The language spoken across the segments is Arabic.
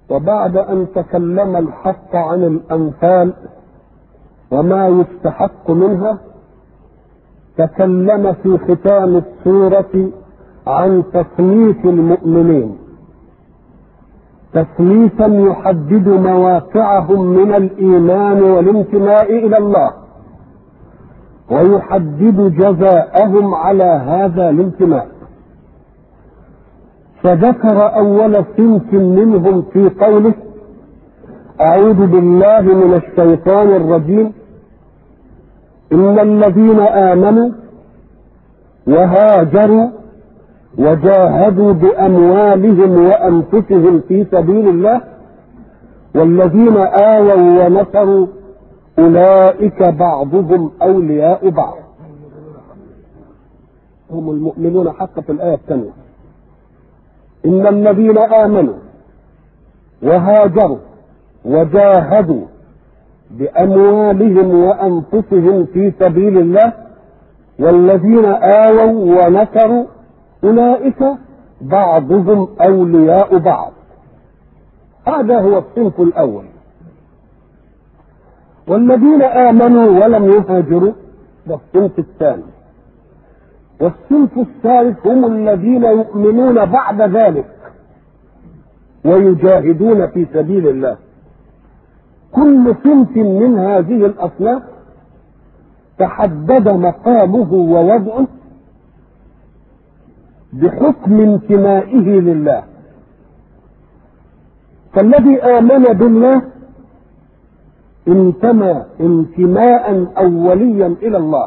وبعد أن تكلم الحق عن الأنفال وما يستحق منها، تكلم في ختام السورة عن تصنيف المؤمنين تصنيفا يحدد مواقعهم من الإيمان والانتماء إلى الله، ويحدد جزاءهم على هذا الانتماء. فذكر أول صنف منهم في قوله: أعوذ بالله من الشيطان الرجيم، إن الذين آمنوا وهاجروا وجاهدوا بأموالهم وأنفسهم في سبيل الله والذين آووا ونصروا أولئك بعضهم أولياء بعض. هم المؤمنون حق في الآية الثانية. إن الذين آمنوا وهاجروا وجاهدوا بأموالهم وأنفسهم في سبيل الله والذين آووا ونصروا أولئك بعضهم أولياء بعض. هذا هو الصنف الأول. والذين آمنوا ولم يهاجروا ده الصنف الثاني. والصنف الثالث هم الذين يؤمنون بعد ذلك ويجاهدون في سبيل الله. كل صنف من هذه الأصناف تحدد مقامه ووضعه بحكم انتمائه لله. فالذي آمن بالله انتمى انتماء أوليا إلى الله،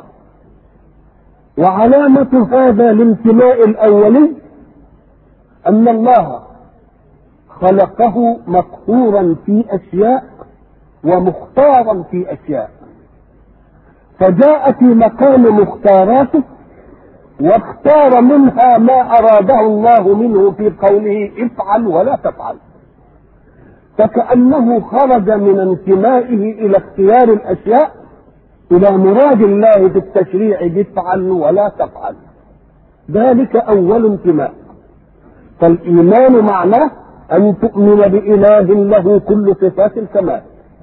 وعلامة هذا الانتماء الأولي أن الله خلقه مقهورا في أشياء ومختارا في أشياء، فجاء في مقام مختاراته واختار منها ما أراده الله منه في قوله افعل ولا تفعل، فكأنه خرج من انتمائه إلى اختيار الأشياء إلى مراد الله في التشريع بافعل ولا تفعل. ذلك أول انتماء. فالإيمان معناه أن تؤمن بإله له كل صفات الكمال،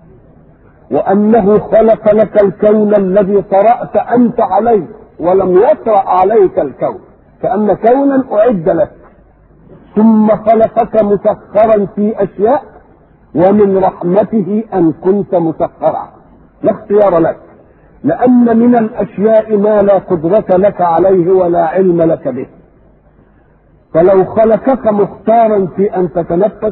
وأنه خلق لك الكون الذي طرأت أنت عليه ولم يطرأ عليك الكون، كأن كونا أعد لك، ثم خلقك مسخرا في أشياء، ومن رحمته أن كنت مسخرا لا اختيار لك، لأن من الأشياء ما لا قدرة لك عليه ولا علم لك به. فلو خلقك مختارا في أن تتنفس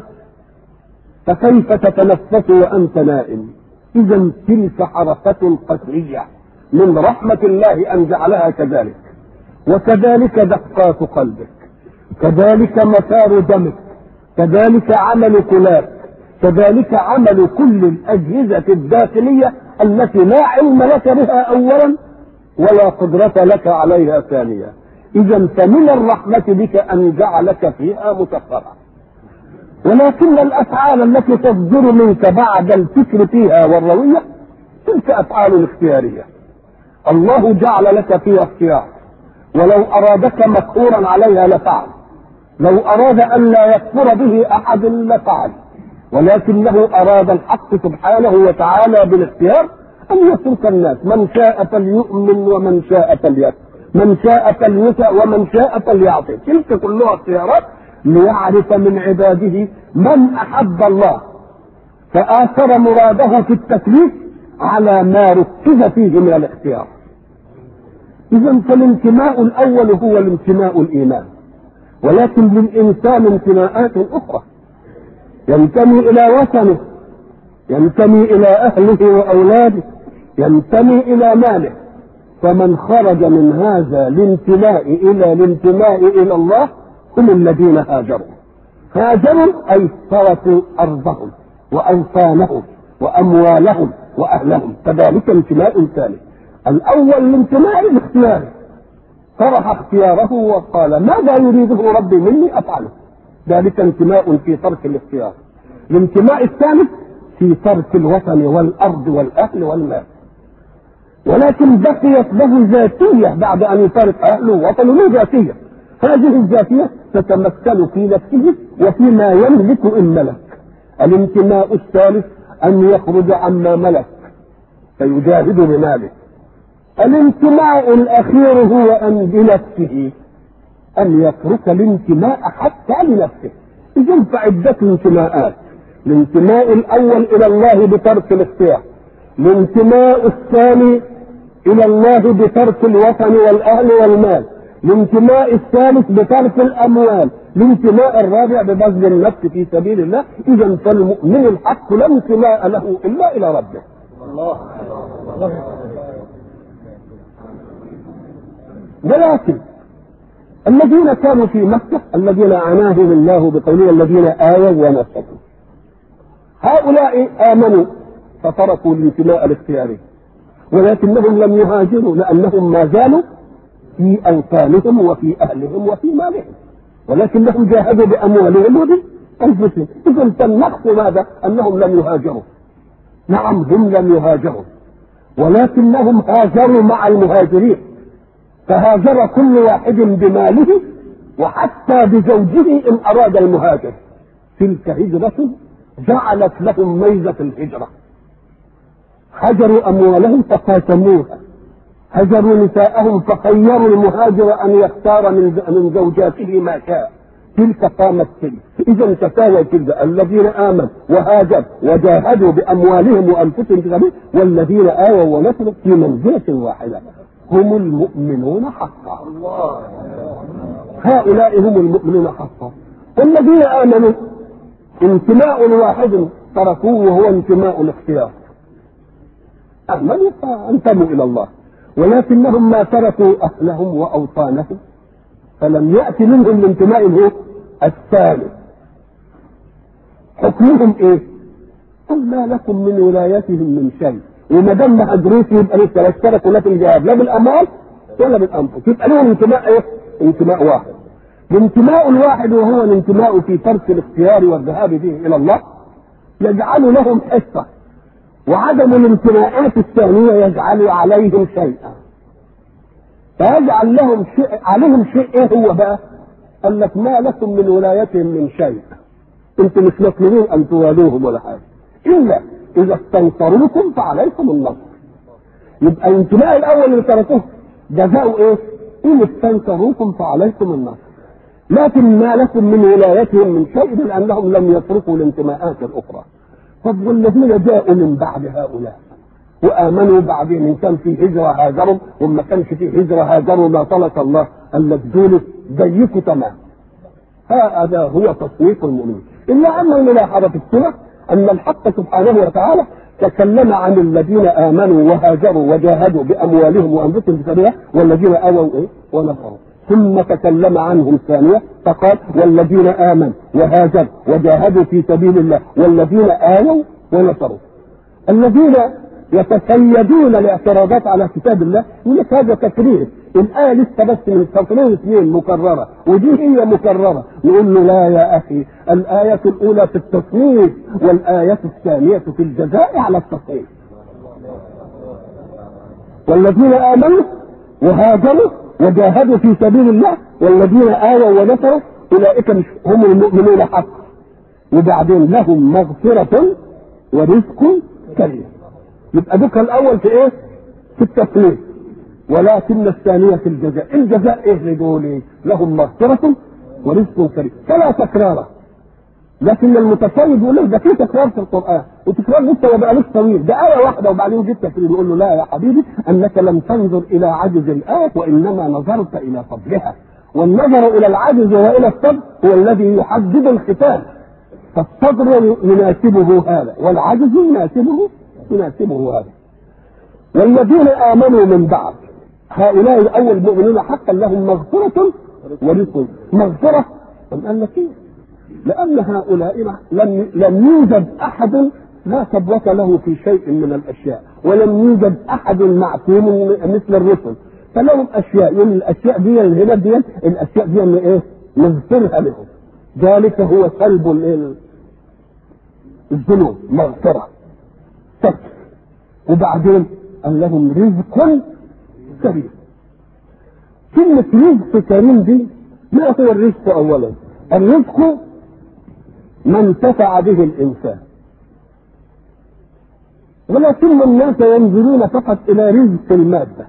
فكيف تتنفس وأنت نائم؟ إذا تلك حركة قسرية من رحمة الله أن جعلها كذلك. وكذلك دقات قلبك، كذلك مسار دمك، كذلك عمل كلاك، كذلك عمل كل الأجهزة الداخلية التي لا علم لك بها أولا ولا قدرة لك عليها ثانيا. إذا فمن الرحمة بك أن جعلك فيها مسخرا. ولكن الأفعال التي تصدر منك بعد الفكر فيها والروية تلك أفعال اختيارية. الله جعل لك فيها اختيار، ولو أرادك مقهورا عليها لفعل، لو أراد أن لا يكفر به أحد لفعل، ولكنه أراد الحق سبحانه وتعالى بالاختيار أن يترك الناس من شاء فليؤمن ومن شاء فليكفر، من شاء فليطع ومن شاء فليعصي. تلك كلها اختيارات ليعرف من عباده من أحب الله فآثر مراده في التكليف على ما ركز فيه من الاختيار. إذا فالانتماء الأول هو الانتماء الإيمان، ولكن للإنسان انتماءات أخرى، ينتمي إلى وطنه، ينتمي إلى أهله وأولاده، ينتمي إلى ماله. فمن خرج من هذا الانتماء إلى الله هم الذين هاجروا. هاجروا أي تركوا أرضهم وأوطانهم وأموالهم وأهلهم. كذلك انتماء ثاني. الأول الانتماء الاختياري، طرح اختياره وقال ماذا يريده ربي مني أفعله، ذلك انتماء في ترك الاختيار. الانتماء الثالث في ترك الوطن والأرض والأهل والمال، ولكن بقيت له ذاتية بعد أن يفارق أهله ووطنه له ذاتية. هذه الذاتية تتمثل في نفسه وفيما يملك إن ملك. الانتماء الثالث أن يخرج عما ملك فيجاهد بماله. الانتماء الأخير هو أن بنفسه أن يترك الانتماء حتى لنفسه. إذن فعدة انتماءات: الانتماء الأول إلى الله بترك الاختيار، الانتماء الثاني إلى الله بترك الوطن والأهل والمال، الانتماء الثالث بترك الأموال، الانتماء الرابع ببذل النفس في سبيل الله. إذن فالمؤمن الحق لا انتماء له إلا إلى ربه. الله. ولكن الذين كانوا في مكة الذين عناهم الله بقوله الذين آووا ونصروا، هؤلاء آمنوا فتركوا الانتماء الاختياري، ولكنهم لم يهاجروا لأنهم ما زالوا في أوطانهم وفي أهلهم وفي مالهم، ولكنهم جاهدوا بأموالهم وبأنفسهم. إذن فالنقص ماذا؟ أنهم لم يهاجروا. نعم هم لم يهاجروا، ولكنهم هاجروا مع المهاجرين، فهاجر كل واحد بماله وحتى بزوجه إن أراد المهاجر. تلك هجرة جعلت لهم ميزة الهجرة. هجروا أموالهم فقاسموها، هجروا نساءهم فخيروا المهاجر أن يختار من زوجاته ما شاء. تلك قامت تلك. إذا تساوى تلك الذين آمنوا وهاجروا وجاهدوا بأموالهم وأنفسهم في سبيل، والذين آووا ونصروا في منزلة واحدة هم المؤمنون حقا. هؤلاء هم المؤمنون حقا. الذين آمنوا انتماء واحد تركوه وهو انتماء الاختيار. آمنوا فانتموا إلى الله، ولكنهم ما تركوا أهلهم وأوطانهم، فلم يأتي منهم الانتماء الثاني. حكمهم إيه؟ قل ما لكم من ولايتهم من شيء. وما دام ما هاجروش يبقى لسه لا اشتركوا لا في الجهاد لا بالاموال ولا بالانفس، يبقى لهم انتماء ايه؟ انتماء واحد. الانتماء الواحد وهو الانتماء في ترك الاختيار والذهاب به الى الله يجعل لهم حصه، وعدم الانتماءات الثانيه يجعل عليهم شيئا، فيجعل لهم شيء عليهم شيء. ايه هو بقى؟ قال لك ما لكم من ولايتهم من شيء، انتم مش مطلوبين ان توالوهم ولا حاجه الا إذا استنصروكم فعليكم النصر. يبقى الانتماء الأول اللي تركوه جزاؤه إيه؟ إن استنصروكم فعليكم النصر. لكن ما لكم من ولايتهم من شيء لأنهم لم يتركوا الانتماءات الأخرى. طب والذين جاءوا من بعد هؤلاء وآمنوا بعدين، إن كان في هجرة هاجروا وما كانش في هجرة هاجروا ما طلق الله، قال لك دول زيكم تمام. هذا هو تصنيف المؤمنين. إلا أن الملاحظة في السنة أن الحق سبحانه وتعالى تكلم عن الذين آمنوا وهاجروا وجاهدوا بأموالهم وأنفسهم في سبيله، والذين آووا إيه؟ ونصروا، ثم تكلم عنهم ثانية فقال والذين آمنوا وهاجروا وجاهدوا في سبيل الله والذين آووا ونصروا. الذين يتسيدون الاعتراضات على كتاب الله يقول لك هذا تكرير، الآية لسه بس من سطرين اثنين مكررة ودي هي مكررة. نقول له لا يا أخي، الآية الأولى في التصنيف والآية الثانية في الجزاء على التصنيف. والذين آمنوا وهاجروا وجاهدوا في سبيل الله والذين آووا ونصروا أولئك هم المؤمنون حقا، وبعدين لهم مغفرة ورزق كريم. يبقى ذكر الأول في إيه؟ في التصنيف، ولكن الثانية في الجزاء. الجزاء إيه لدول؟ لهم مغفرة ورزق كريم، فلا تكرار. لكن المتفرد يقول له ده في تكرار في القرآن، وتكرار لسه وبقى لسه طويل، ده آية واحدة وبعدين جبت تكرير. يقول له لا يا حبيبي، أنك لم تنظر إلى عجز الآية وإنما نظرت إلى فضلها، والنظر إلى العجز وإلى الصبر هو الذي يحدد الختام. فالصبر يناسبه هذا والعجز يناسبه هذا. والذين آمنوا من بعد هؤلاء الأول مؤمنون حقا لهم مغفرة ورزق. مغفرة قال لك إيه؟ لأن هؤلاء لم يوجد أحد لا سبوة له في شيء من الأشياء، ولم يوجد أحد معصوم مثل الرسل، فلهم أشياء، يعني الأشياء دي الهبة دي الأشياء دي إيه؟ نغفرها لهم. ذلك هو سلب الذنوب، مغفرة ستر. وبعدين قال لهم رزق كريم. كلمة رزق كريم دي ما هو الرزق أولا؟ الرزق ما انتفع به الإنسان، ولكن الناس ينظرون فقط إلى رزق المادة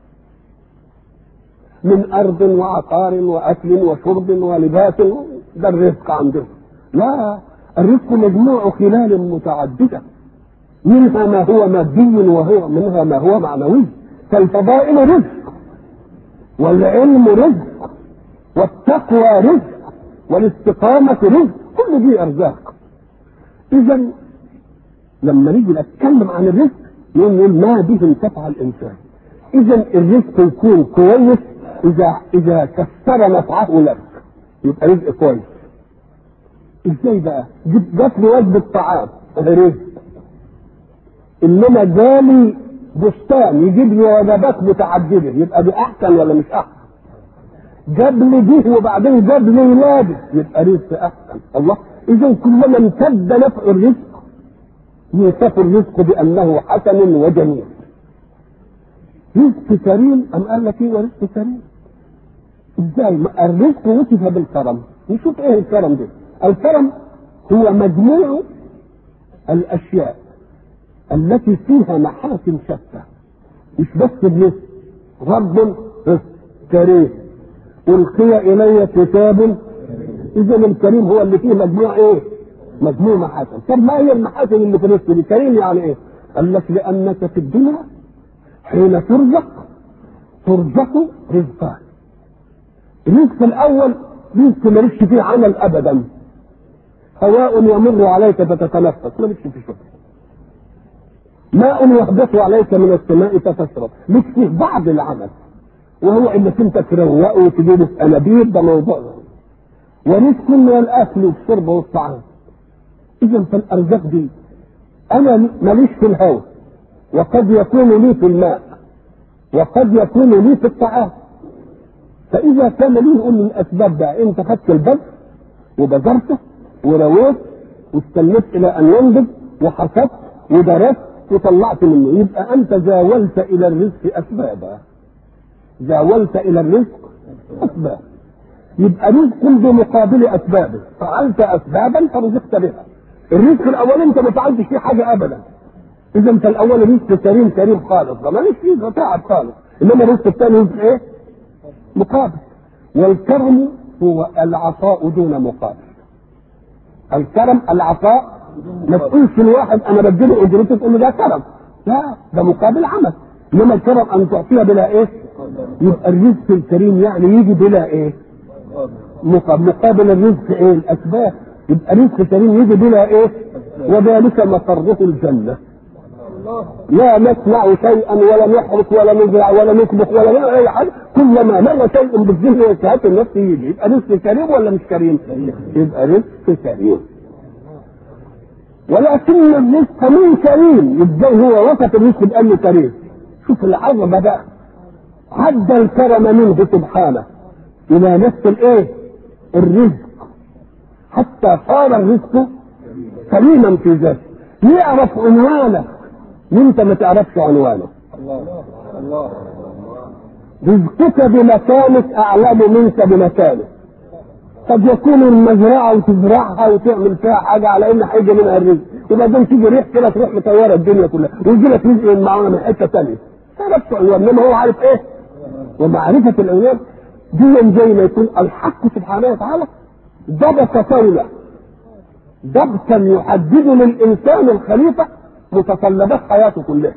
من أرض وعقار وأكل وشرب ولباس، ده الرزق عندهم. لا، الرزق مجموع خلال متعددة، منها ما هو مادي وهو منها ما هو معنوي. فالفضائل رزق، والعلم رزق، والتقوى رزق، والاستقامة رزق، كل دي أرزاق. إذا لما نيجي نتكلم عن الرزق نقول ما به انتفع الإنسان. إذا الرزق يكون كويس إذا كسر نفعه لك، يبقى رزق كويس. إزاي بقى؟ جات لي وجبة طعام رزق، إنما جالي بستان يجيب لي وجبات متعددة، يبقى دي أحسن ولا مش أحسن؟ جاب لي دي وبعدين جاب لي ولادي، يبقى رزق أحسن. الله، إذا كلما امتد نفع الرزق يوصف الرزق بأنه حسن وجميل. رزق كريم، أم قال لك إيه ورزق كريم؟ إزاي؟ الرزق وصف بالكرم. نشوف إيه الكرم ده. الكرم هو مجموع الأشياء التي فيها محاسن شتى، مش بس الرزق. رب كريم، ألقي إلي كتاب. إذا الكريم هو اللي فيه مجموع إيه؟ مجموع محاسن. طب ما هي المحاسن اللي في الرزق دي؟ كريم يعني إيه؟ قال لك لأنك في الدنيا حين ترزق رزقان. الرزق الأول رزق مالكش فيه عمل أبدا، هواء يمر عليك فتتنفس مالكش فيه شغل، ماء يحدث عليك من السماء فتشرب، لك فيه بعض العمل وهو انك انت تروقه وتجيبه في انابيب، ده موضوع. ورزق من الاكل والشرب والطعام. اذا فالارزاق دي انا ماليش في الهواء، وقد يكون لي في الماء، وقد يكون لي في الطعام. فاذا كان لي نقول من الاسباب ده، انت خدت البذر وبذرته ورويت واستنيت الى ان ينضج وحصدت ودرست وطلعت منه، يبقى انت زاولت الى الرزق اسبابا. زاولت الى الرزق اسباب، يبقى رزق بمقابل اسبابه. فعلت اسبابا فرزقت بها. الرزق الاول انت ما فعلتش فيه حاجه ابدا، اذا انت الاول رزق كريم خالص، ما ليش فيه تعب خالص. انما الرزق الثاني رزق ايه؟ مقابل. والكرم هو العطاء دون مقابل. الكرم العطاء، ما تقولش الواحد انا بديله اجرته تقول له ده كرم، لا، ده مقابل عمل. انما الكرم ان تعطيها بلا ايه؟ يبقى الرزق الكريم يعني يجي بلا ايه؟ مقابل الرزق ايه؟ الاسباب. يبقى رزق كريم يجي بلا ايه؟ وذلك مقره الجنه. لا نصنع شيئا ولا نحرق ولا نزرع ولا نطبخ ولا نعمل اي حاجه، كلما مر شيء بالذهن وسهات النفس يجي. يبقى رزق كريم ولا مش كريم؟ يبقى رزق كريم. ولكن الرزق من كريم، ازاي هو وصف الرزق بانه كريم؟ شوف العظمه بقى، عد الكرم منه سبحانه الى نفس الايه؟ الرزق، حتى صار الرزق كريما في ذاته. يعرف عنوانه وانت ما تعرفش عنوانه. الله رزقك بمكانك اعلم منك بمكانك. قد يكون المزرعه وتزرعها وتعمل فيها حاجه على ان حاجه منها الرزق، وبعدين تيجي ريح كده تروح مطوره الدنيا كلها ويجي لك رزق من معانا من حته ثانيه. تعرفش عنوان، انما هو عارف ايه؟ ومعرفه العنوان دي زي ما يكون الحق سبحانه وتعالى ضبط قوله ضبطا يحدد للانسان الخليفه متطلبات حياته كلها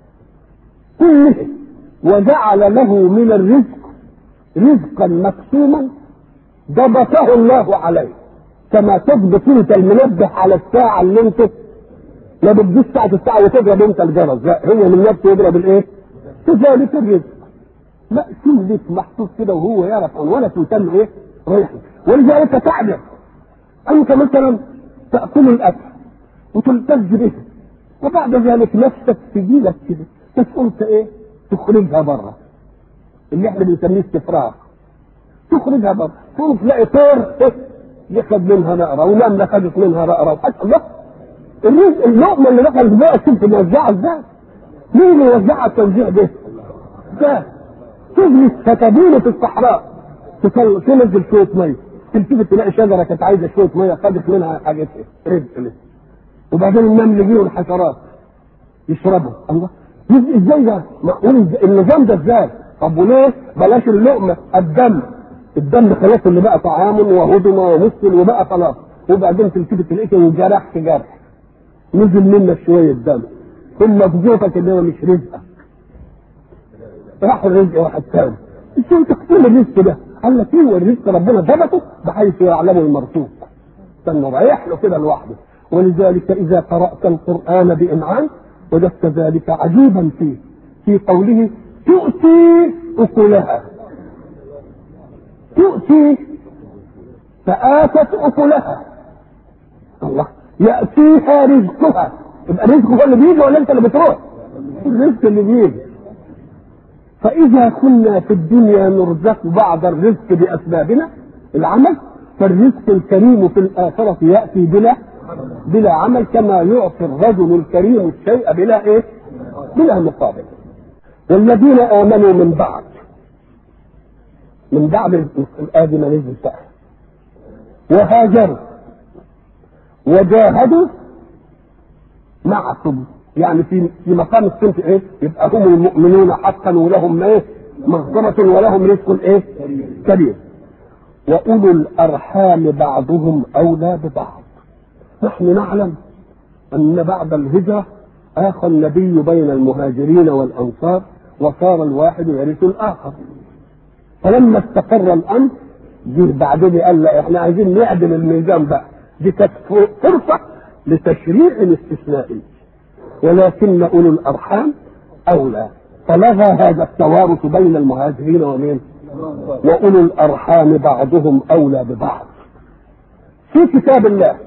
وجعل له من الرزق رزقا مقسوما ضبطه الله عليه. كما تضبط انت المنبه على الساعه اللي انت ما بتجيش ساعه الساعه وتضرب انت الجرس، لا، هو من نفسه يضرب الايه؟ كذلك الرزق مقسوم لك محطوط كده وهو يعرف عنوانك وتم ايه؟ رايح. ولذلك تعلم انت مثلا تاكل الاكل وتلتز به، وبعد ذلك نفسك تجيلك كده تقول ايه؟ تخرجها بره، اللي احنا بنسميه استفراغ. تخرجها بره، تقوم تلاقي طير ياخد منها نقره ونمله خدت منها نقره، وحتى الله الرزق اللقمه اللي دخلت بقى شوف موزعها ازاي؟ مين اللي وزعها التوزيع ده؟ ده تجلس فتبين في الصحراء تنزل شويه ميه تلتفت تلاقي شجره كانت عايزه شويه ميه خدت منها حاجات رزق لسه، وبعدين النمل يجي والحشرات يشربوا. الله، ازاي ده؟ معقول النظام ده ازاي؟ طب وليه بلاش اللقمه؟ الدم خلاص اللي بقى طعام وهضم ومسل وبقى خلاص، وبعدين تلتفت تلاقيك وجرحت جرح نزل منك شويه دم، ثم تجوفك ان هو مش رزقك، راح الرزق واحد ثاني. ازاي تقتل الرزق ده؟ قال لك هو الرزق ربنا ضبطه بحيث يعلمه المرزوق، كان رايح له كده لوحده. ولذلك اذا قرات القران بامعان وجدت ذلك عجيبا فيه، في قوله تؤتي اكلها، تؤتي فآتت اكلها. الله، ياتيها رزقها، يبقى الرزق هو اللي بيجي ولا انت اللي بتروح؟ الرزق اللي بيجي. فإذا كنا في الدنيا نرزق بعض الرزق بأسبابنا العمل، فالرزق الكريم في الآخرة يأتي بلا عمل، كما يعطي الرجل الكريم الشيء بلا مقابل. والذين آمنوا من بعد الآدم نزل سأل وهاجروا وجاهدوا معكم، يعني في مقام الصنف يبقى هم المؤمنون حقا ولهم مغفرة ولهم رزق كريم. وأولو الأرحام بعضهم أولى ببعض. نحن نعلم أن بعد الهجرة آخى النبي بين المهاجرين والأنصار، وصار الواحد يرث الآخر. فلما استقر الأمر جه بعدين قال لا احنا عايزين نعدل الميزان بقى، دي كانت فرصة لتشريع استثنائي، ولكن أولو الأرحام أولى، فلغى هذا التوارث بين المهاجرين وأولو الأرحام بعضهم أولى ببعض. في كتاب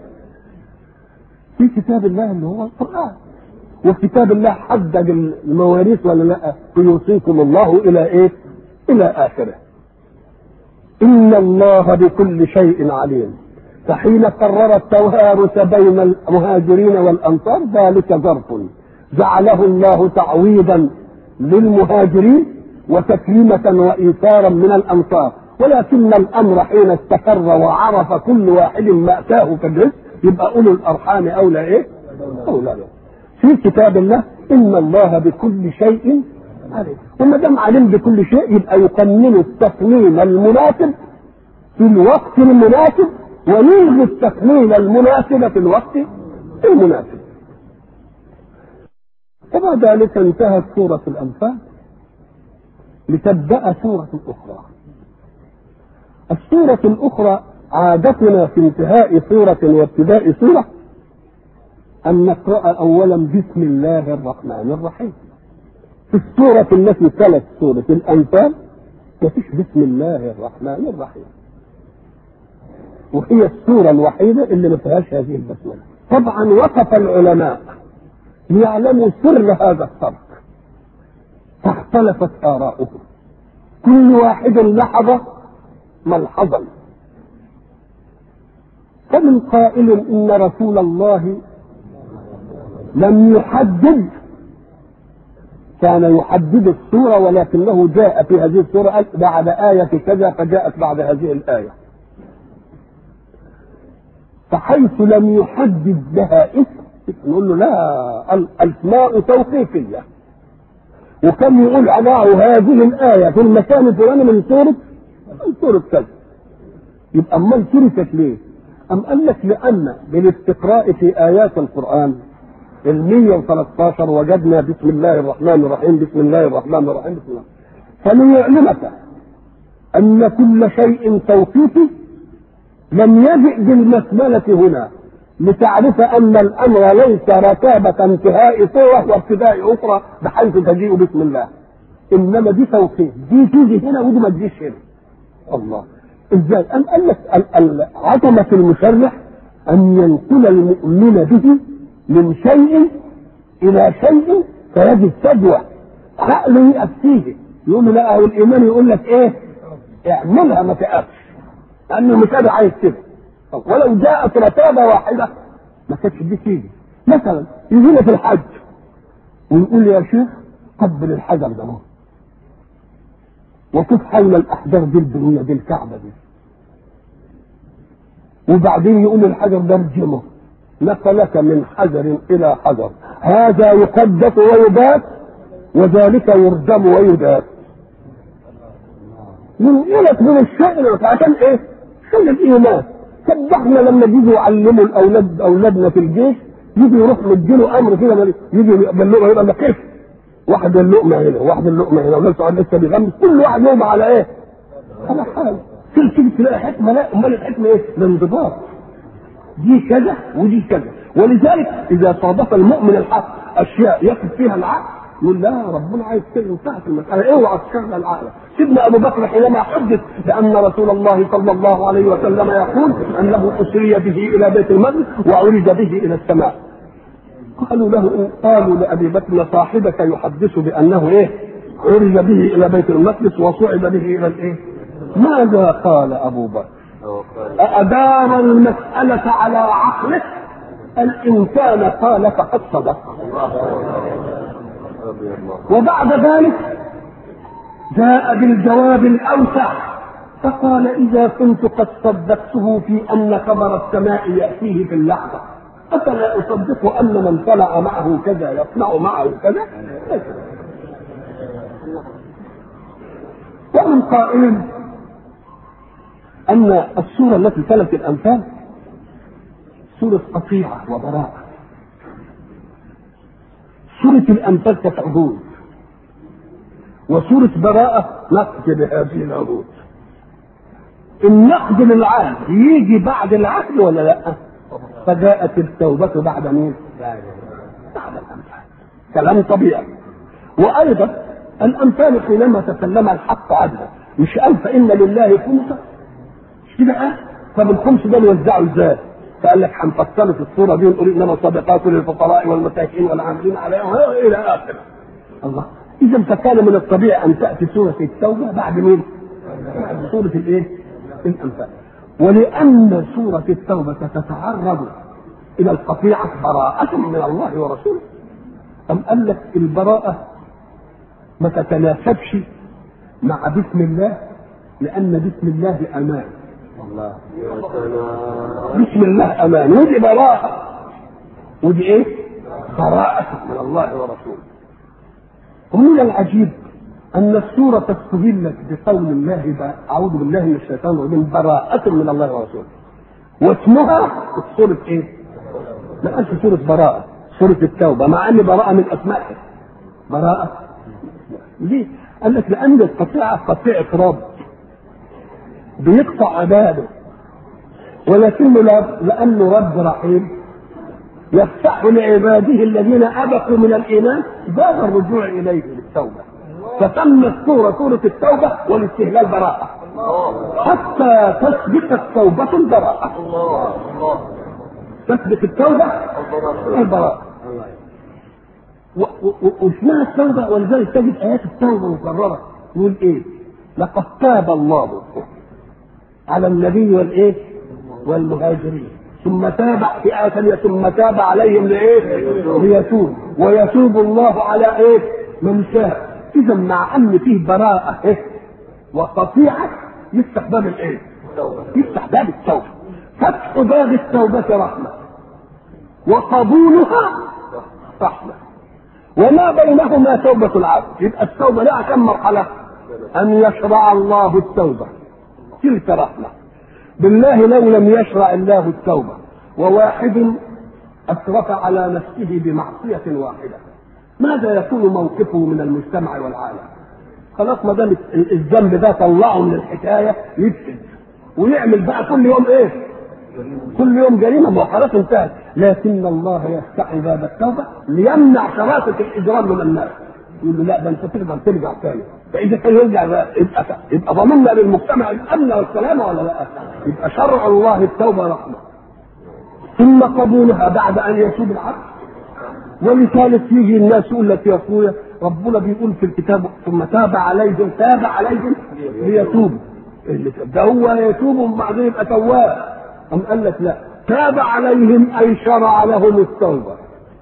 الله اللي هو القرآن، وكتاب الله حدد المواريث ولا لا؟ يوصيكم الله إلى آخره. إن الله بكل شيء عليم. فحين قرر التوارث بين المهاجرين والأنصار ذلك ظرف جعله الله تعويضا للمهاجرين وتكريمة وإيثارا من الأنصار، ولكن الأمر حين استقر وعرف كل واحد مأتاه كالرزق يبقى أولو الأرحام أولى أولى له. في كتاب الله إن الله بكل شيء عليم، وما دام علم بكل شيء يبقى يقنن التقنين المناسب في الوقت المناسب ويلغي التقنين المناسب في الوقت المناسب. وبعد ذلك انتهت سورة الأنفال لتبدأ سورة أخرى. السورة الأخرى عادتنا في انتهاء سورة وابتداء سورة أن نقرأ أولا بسم الله الرحمن الرحيم. في السورة التي تلت سورة الأنفال مفيش بسم الله الرحمن الرحيم، وهي السورة الوحيدة اللي ما فيهاش هذه البسملة. طبعا وقف العلماء ليعلموا سر هذا الفرق، فاختلفت آراؤهم، كل واحد لحظة ملحظا. فمن قائل إن رسول الله لم يحدد، كان يحدد السورة ولكنه جاء في هذه السورة بعد آية كذا فجاءت بعد هذه الآية، فحيث لم يحدد لها اسم نقول له لا، الأسماء توقيفية، وكم يقول عناه هذه الآية في المكان الفلاني من سورة كذا، يبقى أمال تركت ليه؟ أم قال لك لأن بالاستقراء في آيات القرآن 113 وجدنا بسم الله الرحمن الرحيم بسم الله الرحمن الرحيم بسم الله، فليعلمك أن كل شيء توقيفي لم يجئ بالبسملة هنا لتعرف أن الأمر ليس رتابة انتهاء سورة وابتداء أخرى بحيث تجيء بسم الله، إنما دي توقيف، دي تيجي هنا ودي ما تجيش هنا. الله، إزاي؟ أم قال لك عظمة المشرع أن ينقل المؤمن به من شيء إلى شيء فيجد فجوة عقله يأتيه، يقول له لا، أو الإيمان يقول لك إيه؟ اعملها ما تقفش، لأنه مش قادر عايز كده. ولو جاءت رتابة واحدة ما كانتش دي تيجي. مثلا يجينا في الحج ويقول يا شيخ قبل الحجر ده وشوف حول الأحجار دي البنية دي الكعبة دي، وبعدين يقوم الحجر ده ارجمه، نقلك من حجر الى حجر، هذا يقدس ويبات وذلك يرجم ويدات. ينقلك من الشيء عشان ايه؟ عشان الايمان. طب احنا لما يجوا يعلموا اولادنا في الجيش، يجي يروح مديله امر كده، يجي يقبلوه يبقى كيف؟ واحد اللقمه هنا واحد اللقمه هنا، والناس قاعد لسه بيغمس، كل واحد يوضع على ايه؟ على حاله. تيجي تلاقي حكمه، لا امال الحكمه ايه؟ الانضباط. دي كذا ودي كذا. ولذلك اذا صادف المؤمن الحق اشياء يقف فيها العقل يقول لا ربنا عايز كده، انتهت المساله، اوعى تشغل العقل. سيدنا ابو بكر حينما حدث بان رسول الله صلى الله عليه وسلم يقول انه اسري به الى بيت المقدس وعرج به الى السماء، قالوا لابي بكر صاحبك يحدث بانه ايه؟ عرج به الى بيت المقدس وصعد به الى الايه؟ ماذا قال ابو بكر؟ أدار المسألة على عقله، إن كان قال فقد صدق. وبعد ذلك جاء بالجواب الأوسع فقال إذا كنت قد صدقته في أن خبر السماء يأتيه في اللحظة، أفلا أصدق أن من طلع معه كذا يصنع معه كذا؟ ومن قائل أن السورة التي تلت الأنفال سورة قطيعة وبراءة. سورة الأنفال كانت عهود، وسورة براءة نقد بهذه العهود. النقد للعهد يجي بعد العهد ولا لا؟ فجاءت التوبة بعد مين؟ بعد الأنفال. كلام طبيعي. وأيضا الأنفال حينما تكلم الحق عنها مش قال فإن لله خمسة كده؟ طب الخمس ده نوزعه ازاي؟ فقال لك هنفصله في الصوره دي ونقول انما الصدقات للفقراء والمساكين والعاملين عليهم الى اخره. الله، اذا فكان من الطبيعي ان تاتي سوره التوبه بعد مين؟ بعد سوره الايه؟ الانفال. ولان سوره التوبه تتعرض الى القطيعه براءه من الله ورسوله، أم قال لك البراءه ما تتناسبش مع بسم الله، لان بسم الله امان. الله بسم الله امان، ودي براءة، ودي ايه؟ براءة من الله ورسوله. ومن العجيب ان السورة تستهلت بقول الله اعوذ بالله من الشيطان الرجيم براءة من الله ورسوله، واسمها سورة ايه؟ ما قالش سورة براءة، سورة التوبة، مع ان براءة من اسمائها. براءة ليه؟ قال لك لان القطيعة قطيعة رب بيقطع عباده، ولكنه لانه رب رحيم يفتح لعباده الذين ابقوا من الايمان باب الرجوع اليه للتوبه، فتمت سوره التوبه والاستهلال براءه حتى تسبق التوبه البراءه. تسبق التوبه البراءه واسمها التوبه. ولذلك تجد ايات التوبه مكرره يقول ايه؟ لقد تاب الله على النبي والايه؟ والمهاجرين، ثم تاب في آية ثانية ثم تاب عليهم لايه؟ ليتوب، ويتوب الله على ايه؟ من شاء. اذا مع ان فيه براءة ايه؟ وقطيعة يفتح باب الايه؟ يفتح باب التوبة. فتح باب التوبة رحمة، وقبولها رحمة، وما بينهما توبة العبد. يبقى التوبة لها كم مرحلة؟ أن يشرع الله التوبة، تلك رحمة. بالله لو لم يشرع الله التوبة وواحد أسرف على نفسه بمعصية واحدة، ماذا يكون موقفه من المجتمع والعالم؟ خلاص ما دام الذنب ده طلعه من الحكاية يفسد ويعمل بقى كل يوم ايه؟ كل يوم جريمة، وخلاص انتهت. لكن الله يفتح باب التوبة ليمنع شراسة الإجرام من الناس. يقول له لا ده انت تقدر ترجع تاني، فاذا كان يرجع يبقى ضمننا للمجتمع الامن والسلامه ولا لا؟ يبقى شرع الله التوبه رحمه، ثم قبولها بعد ان يتوب العبد. ولذلك يجي الناس يقول لك يا اخويا ربنا بيقول في الكتاب ثم تاب عليهم ليتوبوا، ده هو يتوب وبعدين يبقى تواب. أم قال لك لا، تاب عليهم اي شرع لهم التوبه،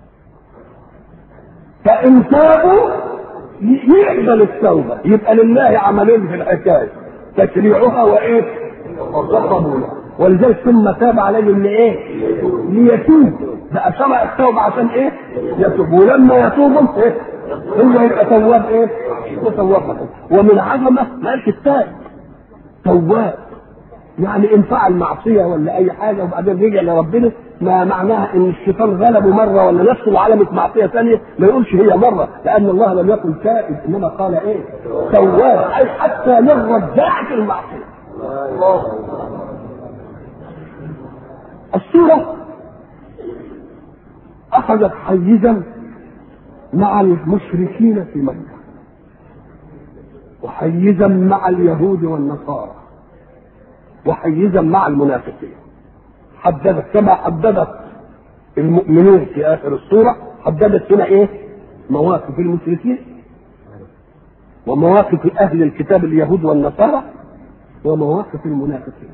فإن تابوا يقبل التوبة. يبقى لله عملين في الحكاية، تشريعها وإيه؟ وقبولها. ولذلك ثم تاب عليهم لايه؟ ليتوب. بقى شرع التوبه عشان ايه؟ يتوب. ولما يتوبوا ايه؟ هو يبقى تواب ايه؟ تواب. ومن عظمه ما قالش التائب تواب، يعني ان فعل معصيه ولا اي حاجه وبعدين رجع لربنا، ما معناها ان الشيطان غلبه مره ولا نفسه وعلمت معصيه ثانيه ما يقولش هي مره، لان الله لم يقل تائب انما قال ايه؟ تواب، اي حتى للرجاعه المعصيه. السوره اخذت حيزا مع المشركين في مكه، وحيزا مع اليهود والنصارى، وحيزا مع المنافقين. حددت كما حددت المؤمنين في اخر السوره، حددت هنا ايه؟ مواقف المشركين ومواقف اهل الكتاب اليهود والنصارى ومواقف المنافقين.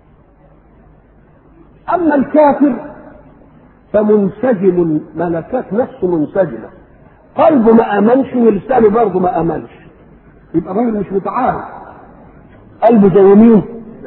اما الكافر فمنسجم، ملكات نفسه منسجمه، قلبه ما امنش ولسانه برضه ما امنش، يبقى الراجل مش متعارف، قلبه زي مين؟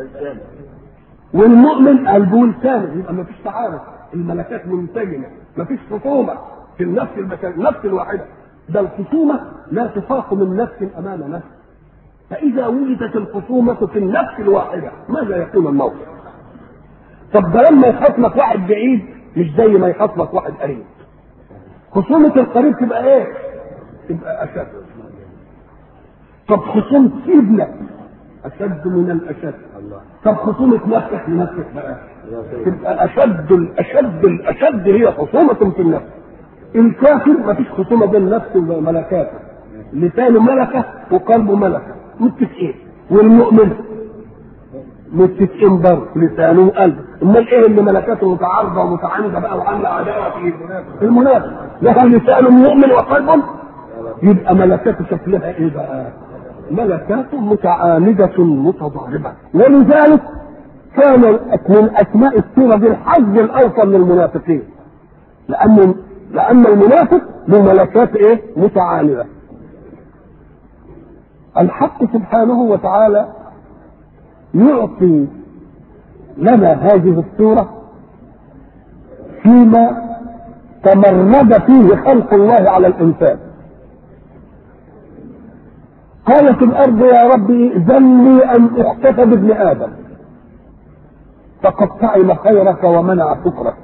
والمؤمن قلبه ولسانه، يبقى ما فيش تعارف، الملكات منسجمه، ما فيش خصومه في النفس البشريه، النفس الواحده. ده الخصومه لا تفاق من نفس امام نفس، فاذا وجدت الخصومه في النفس الواحده ماذا يكون الموقف؟ طب ده لما يخاصمك واحد بعيد مش زي ما يخاصمك واحد قريب. خصومه القريب تبقى ايه؟ تبقى اشد. طب خصومه ابنك اشد من الاشد. طب خصومه نفسك لنفسك بقى تبقى الاشد هي خصومه في النفس. الكافر ما فيش خصومه بين نفسه وملكاته، لسانه ملكه وقلبه ملكه متفقين، والمؤمن متفقين برضه لسانه وقلبه. امال ايه اللي ملكاته متعارضه ومتعانده بقى وعامله عداوه في المنافق؟ له لسانه مؤمن وقلبه، يبقى ملكاته شكلها ايه بقى؟ ملكات متعاندة متضاربة. ولذلك كان من اسماء السورة دي الحظ الاوصل للمنافقين، لان المنافق له ملكات ايه؟ متعاندة. الحق سبحانه وتعالى يعطي لنا هذه السورة فيما تمرد فيه خلق الله على الانسان. قالت الارض يا ربي ائذن لي ان احتفظ بابن ادم فقد طعم خيرك ومنع شكرك.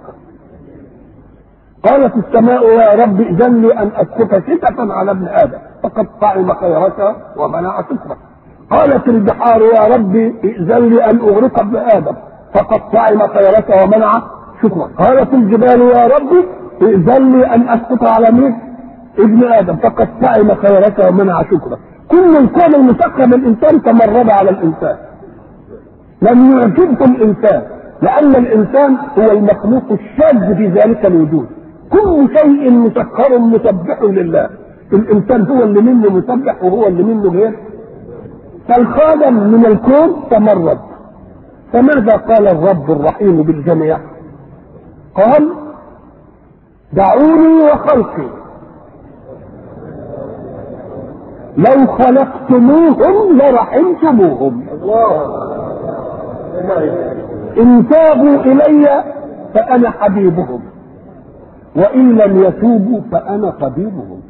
قالت السماء يا رب ائذن لي ان اسكت شتفا على ابن ادم فقد طعم خيرك ومنع شكرك. قالت البحار يا رب ائذن لي ان اغرق ابن ادم فقد طعم خيرك ومنع شكرك. قالت الجبال يا رب ائذن لي ان اسقط على مين؟ ابن ادم فقد طعم خيرك ومنع شكرك. كل الكون المسخر الانسان تمرد على الانسان، لم يعجبه الانسان، لان الانسان هو المخلوق الشاذ في ذلك الوجود. كل شيء مسخر مسبح لله، الانسان هو اللي منه مسبح وهو اللي منه غير. فالخادم من الكون تمرد. فماذا قال الرب الرحيم بالجميع؟ قال دعوني وخلقي لو خلقتموهم لرحمتموهم. إن تابوا إلي فأنا حبيبهم وإن لم يتوبوا فأنا طبيبهم.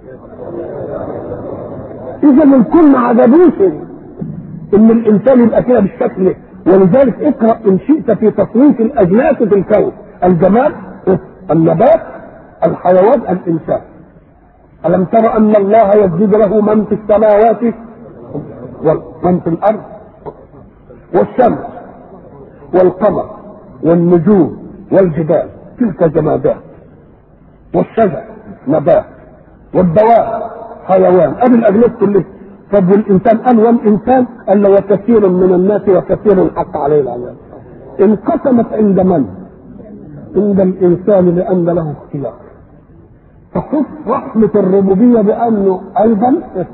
إذا الكل ما عجبوش إن الإنسان يبقى كده بالشكل. ولذلك اقرأ إن شئت في تصنيف الأجناس في الكون: الجماد، النبات، الحيوان، الإنسان. ألم تر أن الله يسجد له من في السماوات ومن في الأرض والشمس والقمر والنجوم والجبال تلك جمادات، والشجر نبات، والدواب حيوان، أبي الأجناس كلها. طب والإنسان قال والإنسان قال له وكثير من الناس وكثير حق عليه العذاب. انقسمت عند من؟ عند الإنسان لأن له اختيار. فخص رحمة الربوبية بأنه أيضا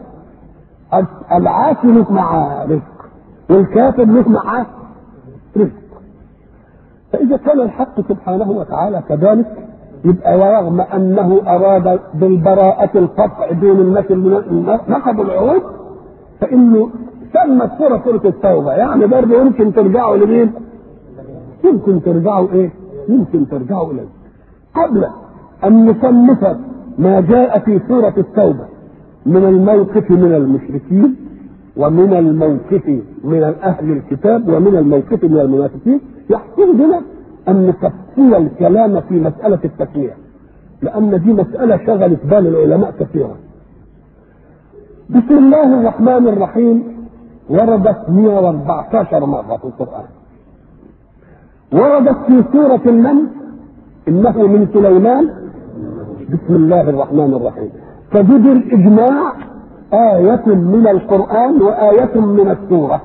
العاصي له معاه رزق والكافر له معاه رزق. فإذا كان الحق سبحانه وتعالى كذلك يبقى ورغم أنه أراد بالبراءة القطع دون الناس نقضوا العهود، فإنه سمت سورة التوبة، يعني برضه يمكن ترجعوا لمين؟ يمكن ترجعوا ايه؟ يمكن ترجعوا اليه. قبل ان نصنف ما جاء في سورة التوبة من الموقف من المشركين ومن الموقف من اهل الكتاب ومن الموقف من المنافقين، يحصل بنا ان نفصل الكلام في مسألة التسمية، لان دي مسألة شغلت بال العلماء كثيرا. بسم الله الرحمن الرحيم وردت 114 مرة في القرآن. وردت في سورة النمل إنه من سليمان بسم الله الرحمن الرحيم. تجد الإجماع آية من القرآن وآية من السورة.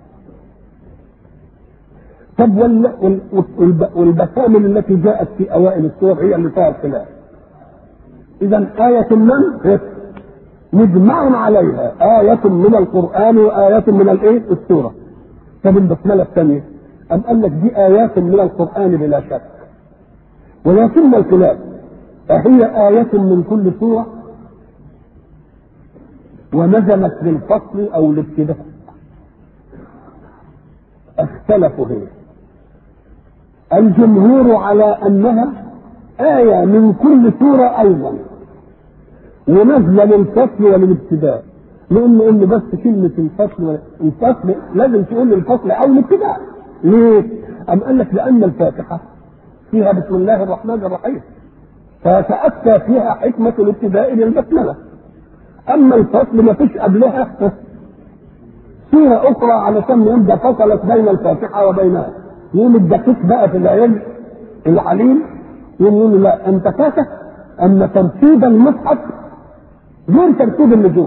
طب والبسامل التي جاءت في أوائل السور هي اللي فيها الخلاف. إذا آية النمل مجمع عليها آية من القرآن وآية من السورة. طب البسملة الثانية أم قال لك دي آيات من القرآن بلا شك، ولكن الخلاف أهي آية من كل سورة ونزلت للفصل أو الابتداء؟ اختلفوا هنا. الجمهور على أنها آية من كل سورة أيضا ونزل للفصل وللابتداء، لأن بس كلمة الفصل لازم تقول الفصل أو الابتداء. ليه؟ أم قال لك لأن الفاتحة فيها بسم الله الرحمن الرحيم، فتأتى فيها حكمة الابتداء للبسملة. أما الفصل ما فيش قبلها سورة أخرى علشان يبدأ فصلت بين الفاتحة وبينها. يقول الدقيق بقى في العلم العليم يقول لا، أنت فاتح أن ترتيب المصحف غير ترتيب النجوم،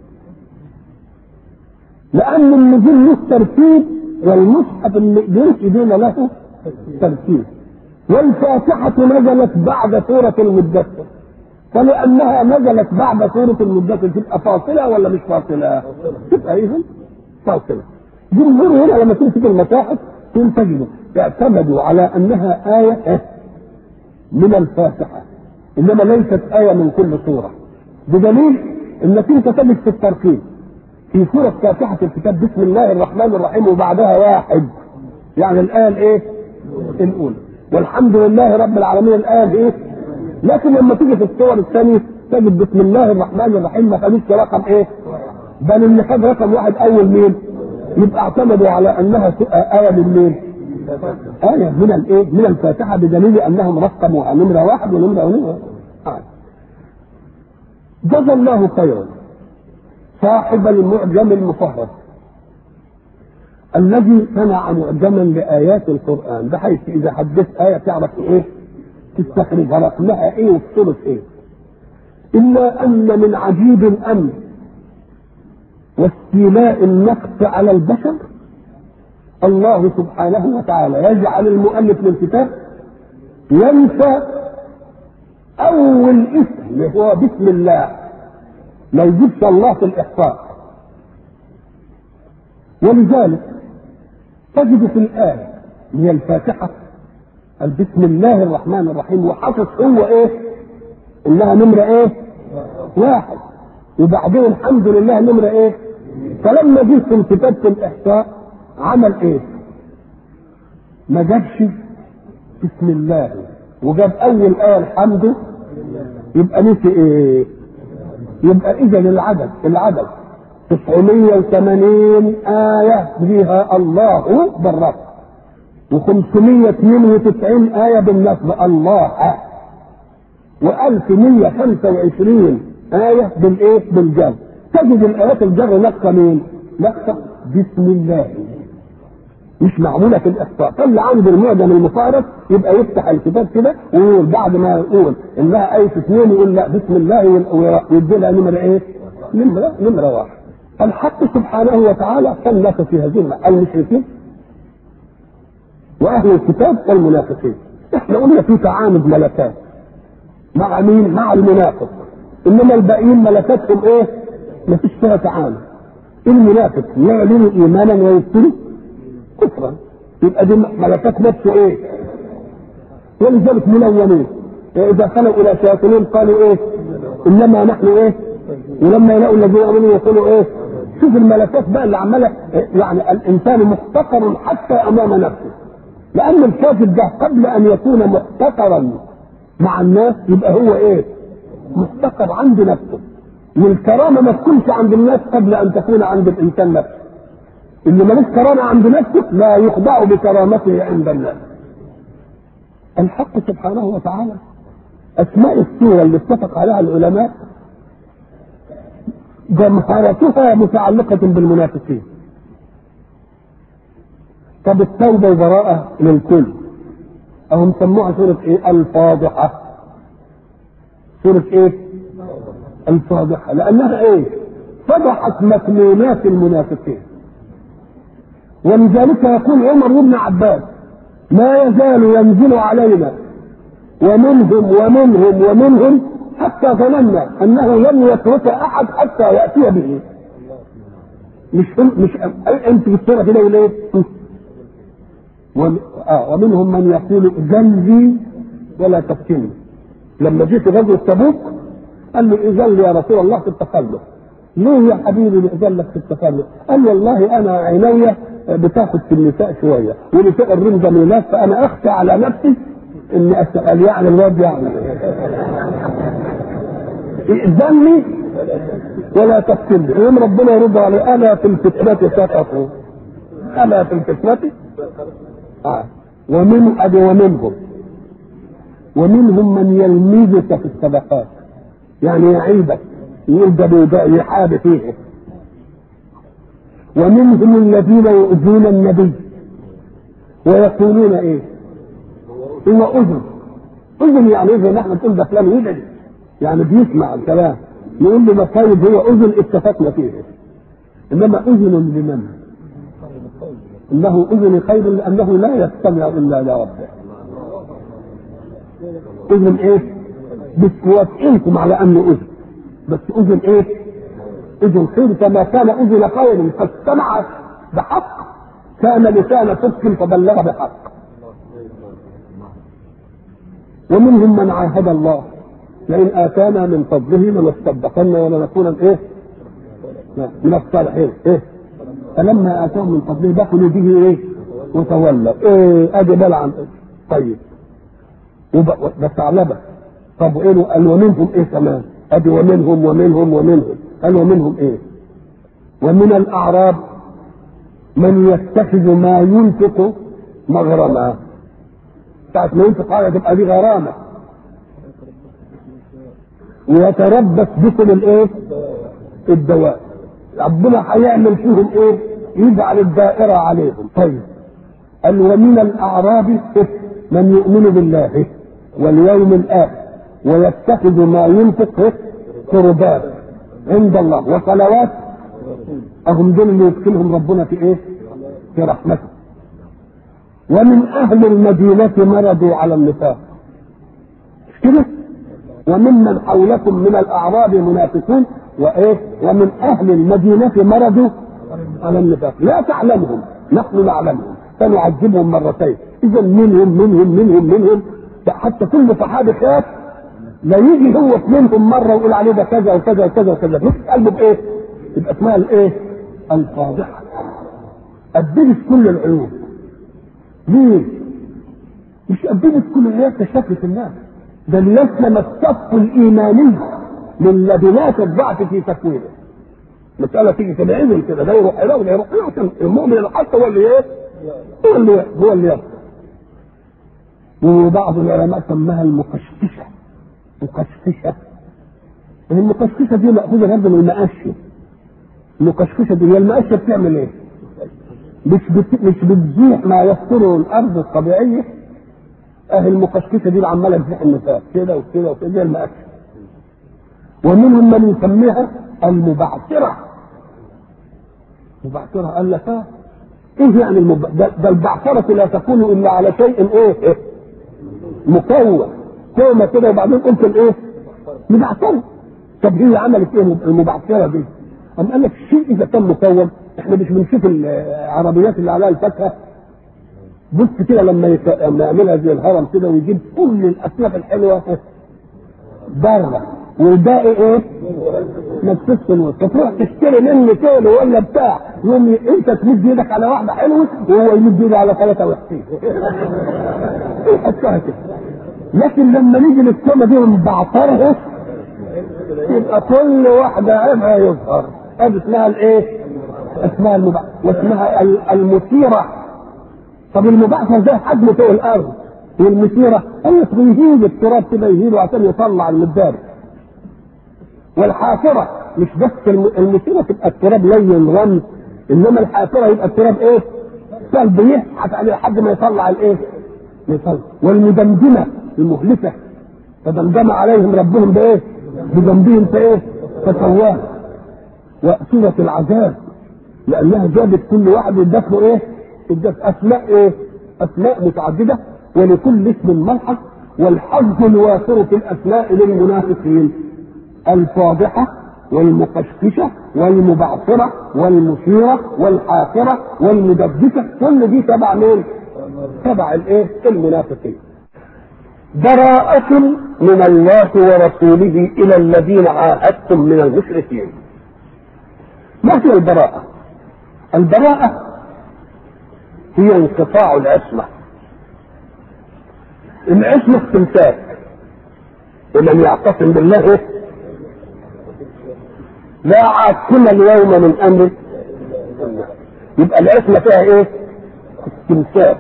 لأن النجوم له ترتيب والمصحف اللي بين له ترتيب. والفاتحة نزلت بعد سورة المدثر، فلأنها نزلت بعد سورة المدثر تبقى فاصلة ولا مش فاصلة؟ تبقى إذن فاصلة. جمهور هنا لما تمسك المصاحف تجد اعتمدوا على أنها آية من الفاتحة إنما ليست آية من كل سورة، بدليل إنك أنت تجد في الترتيب في سورة فاتحة الكتاب بسم الله الرحمن الرحيم وبعدها واحد، يعني الآية الأولى، والحمد لله رب العالمين الآية لكن لما تيجي في الصور الثانية تجد بسم الله الرحمن الرحيم ما خدتش رقم بل اللي خد رقم واحد أول مين؟ يبقى اعتمدوا على أنها آية من مين؟ آية من من الفاتحة، بدليل أنهم رقموا نمرة واحد ونمرة جزا الله خيرا صاحب المعجم المفهرس الذي صنع معجما لآيات القرآن، بحيث إذا حدثت آية تعرف تستخرج رقمها والثلث إلا أن من عجيب الأمر واستيلاء النقص على البشر الله سبحانه وتعالى يجعل المؤلف للكتاب ينسى أول اسم هو بسم الله، ما يجيبش الله في الإحصاء. ولذلك تجد في الآية هي الفاتحة بسم الله الرحمن الرحيم وحافظ هو إنها نمرة واحد، وبعدين الحمد لله نمرة فلما جيت في كتابة الإحصاء عمل ما جابش بسم الله وجاب أول آية الحمد، يبقى نسي يبقى إذا العدد 980 آية فيها الله بالرفع و592 آية بالنصب الله، و1125 آية بالجر. تجد الآيات الجر نقصة مين؟ نقصة بسم الله، مش معمولة في الإحصاء. فاللي عنده المعجم المفارق يبقى يفتح الكتاب كده ويقول بعد ما يقول إنها آية 2 يقول لا بسم الله ويدي لها نمرة نمرة واحد. الحق سبحانه وتعالى صنف في هذه المشركين واهل الكتاب والمنافقين. احنا قلنا في تعامد ملكات مع مين؟ مع المنافق، انما الباقيين ملكاتهم ما فيش فيها تعامد. المنافق يعلن ايمانا ويبطل كفرا، يبقى دي ملكات نفسه ولذلك ملونين اذا خلوا الى شياطين قالوا انما نحن ولما يلاقوا الذين امنوا يقولوا شوف الملكات بقى اللي عماله، يعني الانسان محتقر حتى امام نفسه، لأن الكافر ده قبل أن يكون محتقرا مع الناس يبقى هو إيه؟ محتقر عند نفسه. والكرامة ما تكونش عند الناس قبل أن تكون عند الإنسان نفسه. اللي ملوش كرامة عند نفسه لا يخضع بكرامته عند الناس. الحق سبحانه وتعالى أسماء السورة اللي اتفق عليها العلماء جمهرتها متعلقة بالمنافقين. طب التوبة وبراءة للكل أهم سموها سورة إيه؟ الفاضحة. سورة إيه؟ الفاضحة، لأنها إيه؟ فضحت مكنونات المنافقين. ولذلك يقول عمر بن عباس: ما يزال ينزل علينا ومنهم حتى ظننا أنه لن يترك أحد حتى يأتي به. مش أنت في السورة كده ولا إيه؟ ومنهم من يقول إذن لي ولا تفتني. لما جيت غزوة تبوك قال له إذن لي يا رسول الله في التخلف. ليه يا حبيبي إذن لك في التخلف؟ قال والله أنا عيني بتاخد في النساء شوية، ونساء الرم جميلات، فأنا أخشى على نفسي إني أسأل يعني الواد يعني إذن لي ولا تفتني. يوم ربنا يرد عليه: ألا في الفتنة سقطوا، ألا في الفتنة. ومنهم من يلمزك في الصدقات، يعني يعيبك، يقول ده يحاب فيه. ومنهم الذين يؤذون النبي ويقولون ايه؟ هو اذن يعني اذا نحن نقول ده فلان يدعي يعني بيسمع الكلام، نقول له طيب هو اذن اتفقنا فيه، انما اذن لمن؟ انه اذن خير لانه لا يستمع الا لربه. اذن ايه؟ بتوافقكم على انه اذن، بس اذن ايه؟ اذن خير. كما كان اذن خير فاستمع بحق كان لسان صدق فبلغ بحق. ومنهم من عاهد الله لئن اتانا من فضله لنصدقن ولنكون ايه؟ من الصالحين. ايه؟ فلما اتاهم من فضله بخلوا به ايه؟ وتولوا. ايه؟ ادي بلعن. طيب بس علبه. طب وايه؟ قال ومنهم ايه كمان؟ ادي ومنهم قال ومنهم ايه؟ ومن الاعراب من يتخذ ما ينفق مغرما. ساعة ما ينفق حاجه تبقى دي غرامه. ويتربص بكم الايه؟ الدواء. ربنا هيعمل فيهم ايه؟ يجعل الدائره عليهم. طيب قال ومن الاعراب من يؤمن بالله واليوم الاخر ويتخذ ما ينفق قربات عند الله وصلوات. اهم دول اللي يدخلهم ربنا في ايه؟ في رحمته. ومن اهل المدينه مرضوا على النفاق. مش كده؟ وممن حولكم من الاعراب منافقون وايه؟ ومن اهل المدينه مرضوا على النفاق لا تعلمهم نحن نعلمهم سنعذبهم مرتين. اذا منهم حتى كل صحابي خاف لا يجي هو منهم مره ويقول عليه ده كذا وكذا وكذا وكذا. مش قلبه بايه؟ يبقى اسمها الايه؟ الفاضحه. أدبت كل العيوب. ليه؟ مش أدبت كل العيوب كشكل الناس، ده لسنا الصف الايماني من لبنات الضعف في تكوينه. مسألة تيجي كده عزل كده، ده يروح إلى ولا يروح عشان المؤمن الحق هو اللي ايه؟ هو اللي يبقى. وبعض العلماء سماها المقشقشة. المقشقشة دي مأخوذة برضه من المقشة. المقشقشة دي هي المقشة بتعمل ايه؟ مش بتزيح ما يستره الأرض الطبيعية. المقشقشة دي عمالة تزيح النفاق كده وكده وكده زي المقشة. ومنهم من يسميها المبعثرة. مبعثرة قال لك ايه يعني ده البعثرة لا تكون الا على شيء ايه؟ مكون كومة كده وبعدين قلت الايه؟ مبعثرة. طب هي عملت ايه المبعثرة دي؟ قال لك الشيء اذا كان مكون، احنا مش بنشوف العربيات اللي عليها الفاكهة بص كده لما يعملها زي الهرم كده ويجيب كل الاصناف الحلوة بره والباقي ايه؟ ما تفصل تروح تشتري مني كيلو ولا بتاع، يوم انت تمد ايدك على واحده حلوه وهو يمد ايده على 3 وحشين. حطها كده. لكن لما نيجي للسما دي ونبعترها يبقى كل واحده عيبها يظهر. هذه اسمها الايه؟ اسمها المبعثر، واسمها المثيره. طب المبعثر ده حجمه فوق الارض، والمثيره هي بيهيل التراب كده، يهيله عشان يطلع المدار. والحافره مش بس المثيره تبقى التراب لين رمل، انما الحافره يبقى التراب ايه؟ قلب يحت عليه لحد ما يطلع الايه؟ يطلع. والمدمدمه المهلكه فدمدم عليهم ربهم بايه؟ بذنبهم فايه؟ فسواه. وسوره العذاب لانها جابت كل واحد ادت له ايه؟ ادت اسماء ايه؟ اسماء متعدده، ولكل اسم ملحق. والحظ الوافر في الاسماء للمنافقين الفاضحه والمقشقشه والمبعثره والمثيره والحافره والمدبسه، كل دي تبع مين؟ تبع الايه؟ المنافقين. براءة من الله ورسوله الى الذين عاهدتم من المشركين. ما هي البراءة؟ البراءة هي انقطاع العصمة. العصمة استمساك، ومن يعتصم بالله لا عاصم اليوم من امره. يبقى العصمة فيها ايه؟ استمساك.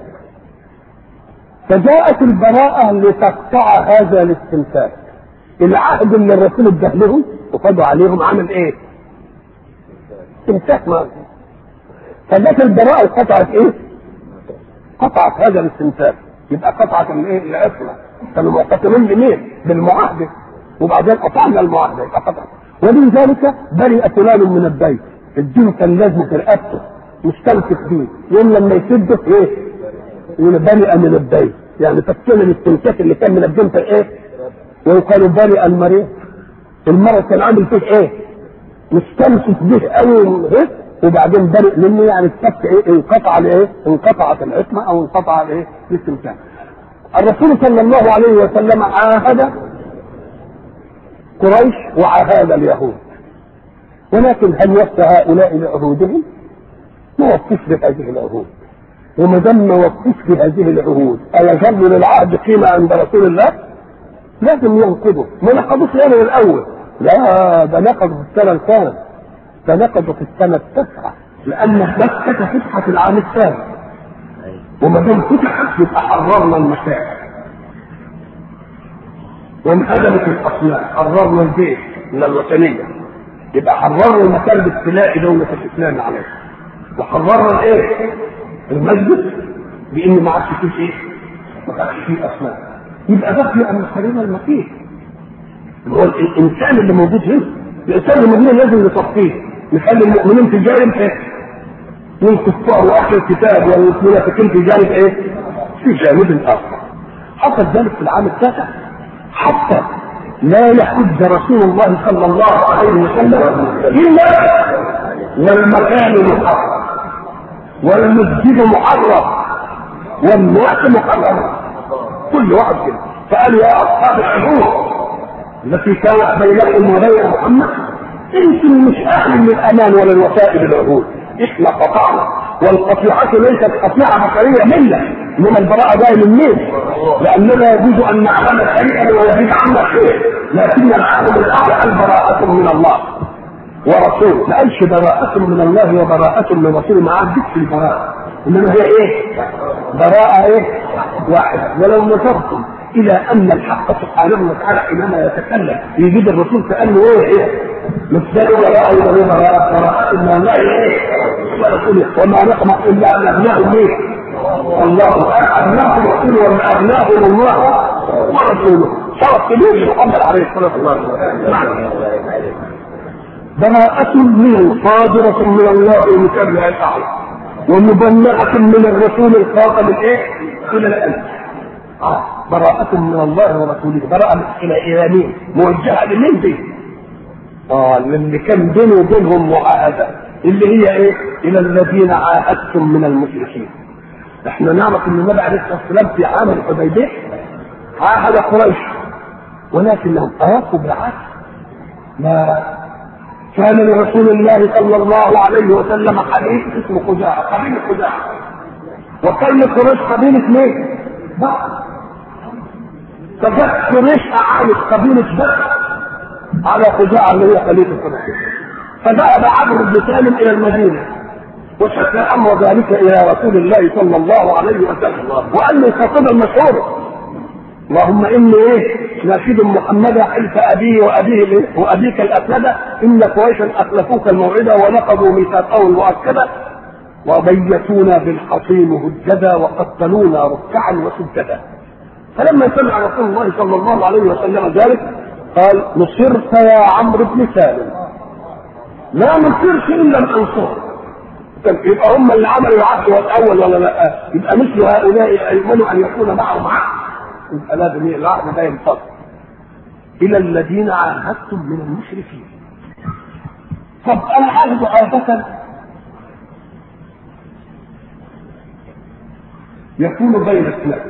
فجاءت البراءة لتقطع هذا الاستمساك. العهد اللي الرسول اداه لهم وفضوا عليهم عمل ايه؟ استمساك. ما فجاءت البراءة وقطعت ايه؟ قطعت هذا الاستمساك. يبقى قطعت الايه؟ العصمة. كانوا معتصمين بمين؟ بالمعاهدة، وبعدين قطعنا المعاهدة يبقى قطعت. ولذلك برئ فلان من الدين، الدين كان لازم في رقبته مستمسك بيه، يوم لما يسده ايه؟ يقول برئ من الدين، يعني تفصيل الاستمساك اللي كان من الدين في ايه؟ ويقال برئ المريض، المرض كان عامل فيه ايه؟ مستمسك به قوي وبعدين برئ منه، يعني السبت ايه؟ انقطع الايه؟ انقطعت العصمه او انقطع الايه؟ الاستمساك. الرسول صلى الله عليه وسلم عاهد قريش وعاهد اليهود، ولكن هل وفى هؤلاء لعهودهم؟ ما وفوش بهذه العهود. وما دام ما وفوش بهذه العهود أيظل للعهد قيمة عند رسول الله؟ لازم ينقضوا. ما نقضوش يعني من الأول، لا ده نقضوا في السنة الثانية، ده نقضوا في السنة 9، لأن مكة فتحت العام الثاني، وما دام فتحت يبقى حررنا المشاعر وانهدمت الاصنام، حررنا البيت من الوثنيه، يبقى حررنا المكان باستيلاء دوله الاسلام عليه، وحررنا الايه؟ المسجد بان ما عادش فيه ايه؟ ما عادش فيه اصنام. يبقى ده في ان حررنا المكان، هو الانسان اللي موجود هنا، الانسان اللي موجود لازم نصفيه، نخلي المؤمنين في جانب ايه؟ والكفار واهل الكتاب والمنافقين في جانب ايه؟ في جانب اخر. حصل ذلك في العام التاسع حتى لا يحج رسول الله صلى الله عليه وسلم الا والمكان محرم والمسجد محرم والناس محرم، كل واحد كده. فقال يا اصحاب العهود التي كانت بينكم وبين محمد انتم مش اهل للامان ولا الوفاء بالعهود، احنا قطعنا، والقطيعه ليست قطيعه بشريه منا، انما البراءه جايه من مين؟ لاننا يجوز ان نعمل شيئا ويزيد عنا خير، لكن العالم الاعلى البراءه من الله ورسوله. ما قالش براءه من الله وبراءه من رسوله، ما عندكش البراءه، انما هي ايه؟ براءه ايه؟ واحده. ولو نظرتم الى ان الحق سبحانه وتعالى حينما يتكلم يجيب الرسول كانه ايه؟ مثل ولا ايضا براءه من الله ايه؟ ورسوله. وما نقمع الا ان اغناهم ايه؟ الله اغناه الرسول وما اغناهم الله ورسوله. صارت كبير محمد عليه الصلاه والسلام. براءة منه صادرة من الله المكبر الاعلى، ومبلغة من الرسول الخاطب الايه؟ الى القلب. براءة من الله ورسوله، براءة الى مين؟ موجهة لمين دي؟ اللي كان بينه وبينهم معاهدة، اللي هي ايه؟ الى الذين عاهدتم من المشركين. احنا نعرف ان النبي عليه الصلاه والسلام في عام الحديبيه عاهد قريش، ولكنهم اوافوا بالعهد، كان لرسول الله صلى الله عليه وسلم حديث اسمه خزاعة، قبيلة خزاعة، وكان قريش قبيلة مين؟ بكر. فجت قريش أعانت قبيلة بكر على خزاعة اللي هي خليفة قريش. فذهب عمرو بن سالم إلى المدينة وشكى أمر ذلك إلى رسول الله صلى الله عليه وسلم، وقال له الخطيبة المشهورة: اللهم إني ناشد محمدا حلف أبيه وأبيه وأبيك الأسد إن قريشا أخلفوك الموعدة ونقضوا ميثاقهم المؤكدة وبيتونا بالحصين هجدا وقتلونا ركعا وسجدا. فلما سمع رسول الله صلى الله عليه وسلم ذلك قال: نصرت يا عمرو بن سالم، لا نصرت إلا الأنصار. يبقى هم اللي عملوا العهد والأول ولا لا؟ يبقى مثل هؤلاء أيمنوا أن يكون معهم عهد، يبقى لازم العهد ده ينفصل. إلى الذين عاهدتم من المشركين. طب العهد عادة يكون بين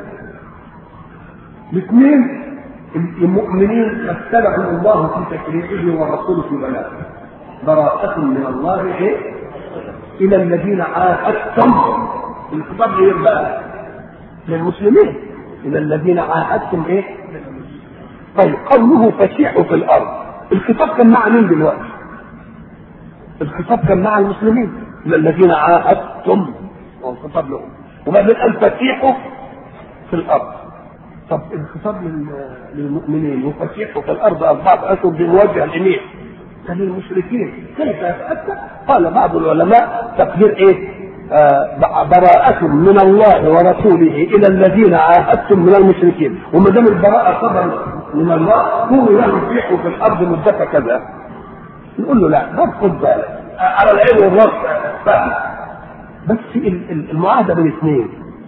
الاثنين المؤمنين ابتلعهم الله في تشريعه ورسوله في بلاغه. براءة من الله إلى الذين عاهدتم، الخطاب يبقى للمسلمين إلى الذين عاهدتم طيب قوله فسيحوا في الأرض، الخطاب كان مع مين دلوقتي؟ الخطاب كان مع المسلمين إلى الذين عاهدتم، والخطاب لهم، وبعدين قال فسيحوا في الأرض. طب الخطاب للمؤمنين وفسيحوا في الأرض 4 أشهر بوجه اليمين للمشركين كيف يتأتى؟ قال بعض العلماء تقدير براءة من الله ورسوله إلى الذين عاهدتم من المشركين، وما دام البراءة صدر من الله هو يفسحوا في الأرض مدة كذا. نقول له لا، ده خد بالك على العين والراس فاهم، بس المعاهدة بين اثنين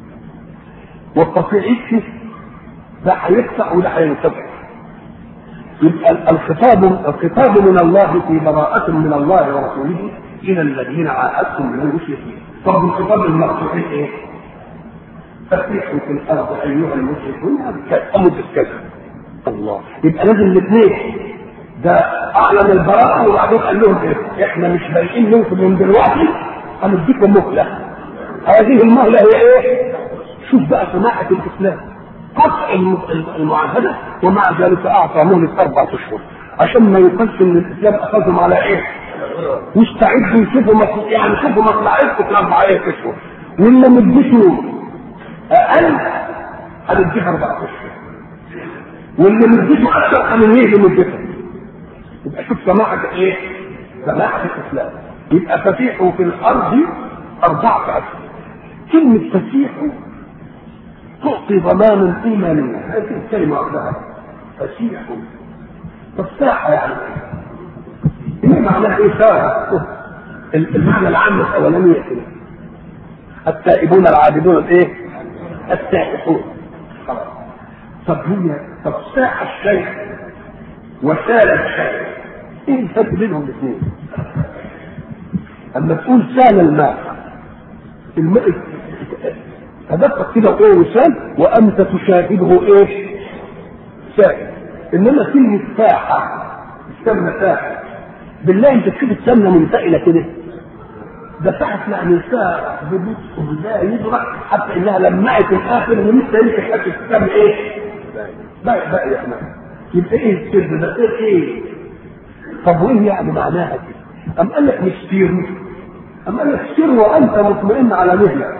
والتطيع ده هيقطع وده هينتفع. يبقى الخطاب من الله في براءة من الله ورسوله إلى الذين عاهدتم من المشركين. طب الخطاب المقصود فسيحوا في الأرض أيها المشركون مدة كذا. الله، يبقى لازم الاثنين، ده أعلن البراءة وبعدين قال لهم إحنا مش بايقين منكم من دلوقتي، هنديكم مهلة. هذه المهلة هي شوف بقى سماحة الإسلام، قطع المعاهدة ومع ذلك أعطى مهلة 4 أشهر عشان ما يقالش إن الإسلام أخذهم على واستعدوا يشوفوا شوفوا مصلحتكم في 4 أشهر، ولا مدته أقل هنديها 4 أشهر، واللي مدته أكثر هننهي مدته. يبقى شوف سماحة سماحة الإسلام. يبقى فسيحوا في الأرض 4 أشهر. كلمة فسيحوا تعطي ضمانا إيمانيا، هذه الكلمة وحدها فسيحوا. فساحة يعني ايه معناها؟ ساحة المعنى العام الأولانية كده، التائبون العابدون السائحون. طب ساح الشيء وسال الشيء، ايه الفرق بينهم الاثنين؟ اما تقول سال الماء تدقق كده وسال وانت تشاهده سائل. انما كلمه ساحه السمنه ساحه، بالله انت تشوف السمنه منتقله كده، ده ساحه يعني ساحه ببطء لا يدرك، حتى انها لمعت الاخر ولسه يمسك حته السمن بقى يا احمد. يبقى السر ده طب وايه يعني معناها كده؟ ام قال لك مش سير، ام قال لك سير وانت مطمئن على مهلك،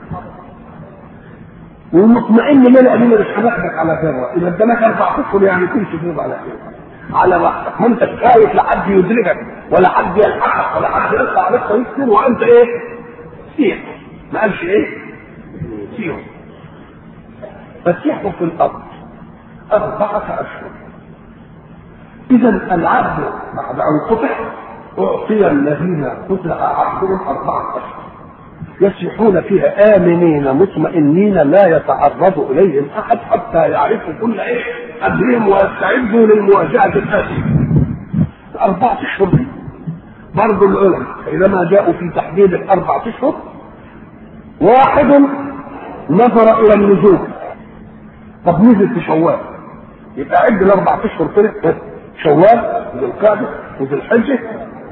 ومطمئن من قبل مش هناخدك على ذره، اذا قدامك 4 أشهر يعني تمشي فيه على راحتك، ما انت خايف لحد يدركك ولا حد يلحقك ولا حد يطلع عليك طريق سير، وانت سير. ما قالش سير. فسيحوا في الارض 4 أشهر. اذا العبد بعد ان قطع اعطي الذين قطع عبدهم 4 أشهر يسيحون فيها آمنين مطمئنين لا يتعرض إليهم أحد حتى يعرفوا كل أمرهم ويستعدوا للمواجهة الآتية. 4 أشهر دي برضو العلماء حينما جاءوا في تحديد 4 أشهر، واحد نظر إلى النزول. طب نزل في شوال، يبقى عد 4 أشهر كده: شوال وذي القعدة وذي الحجة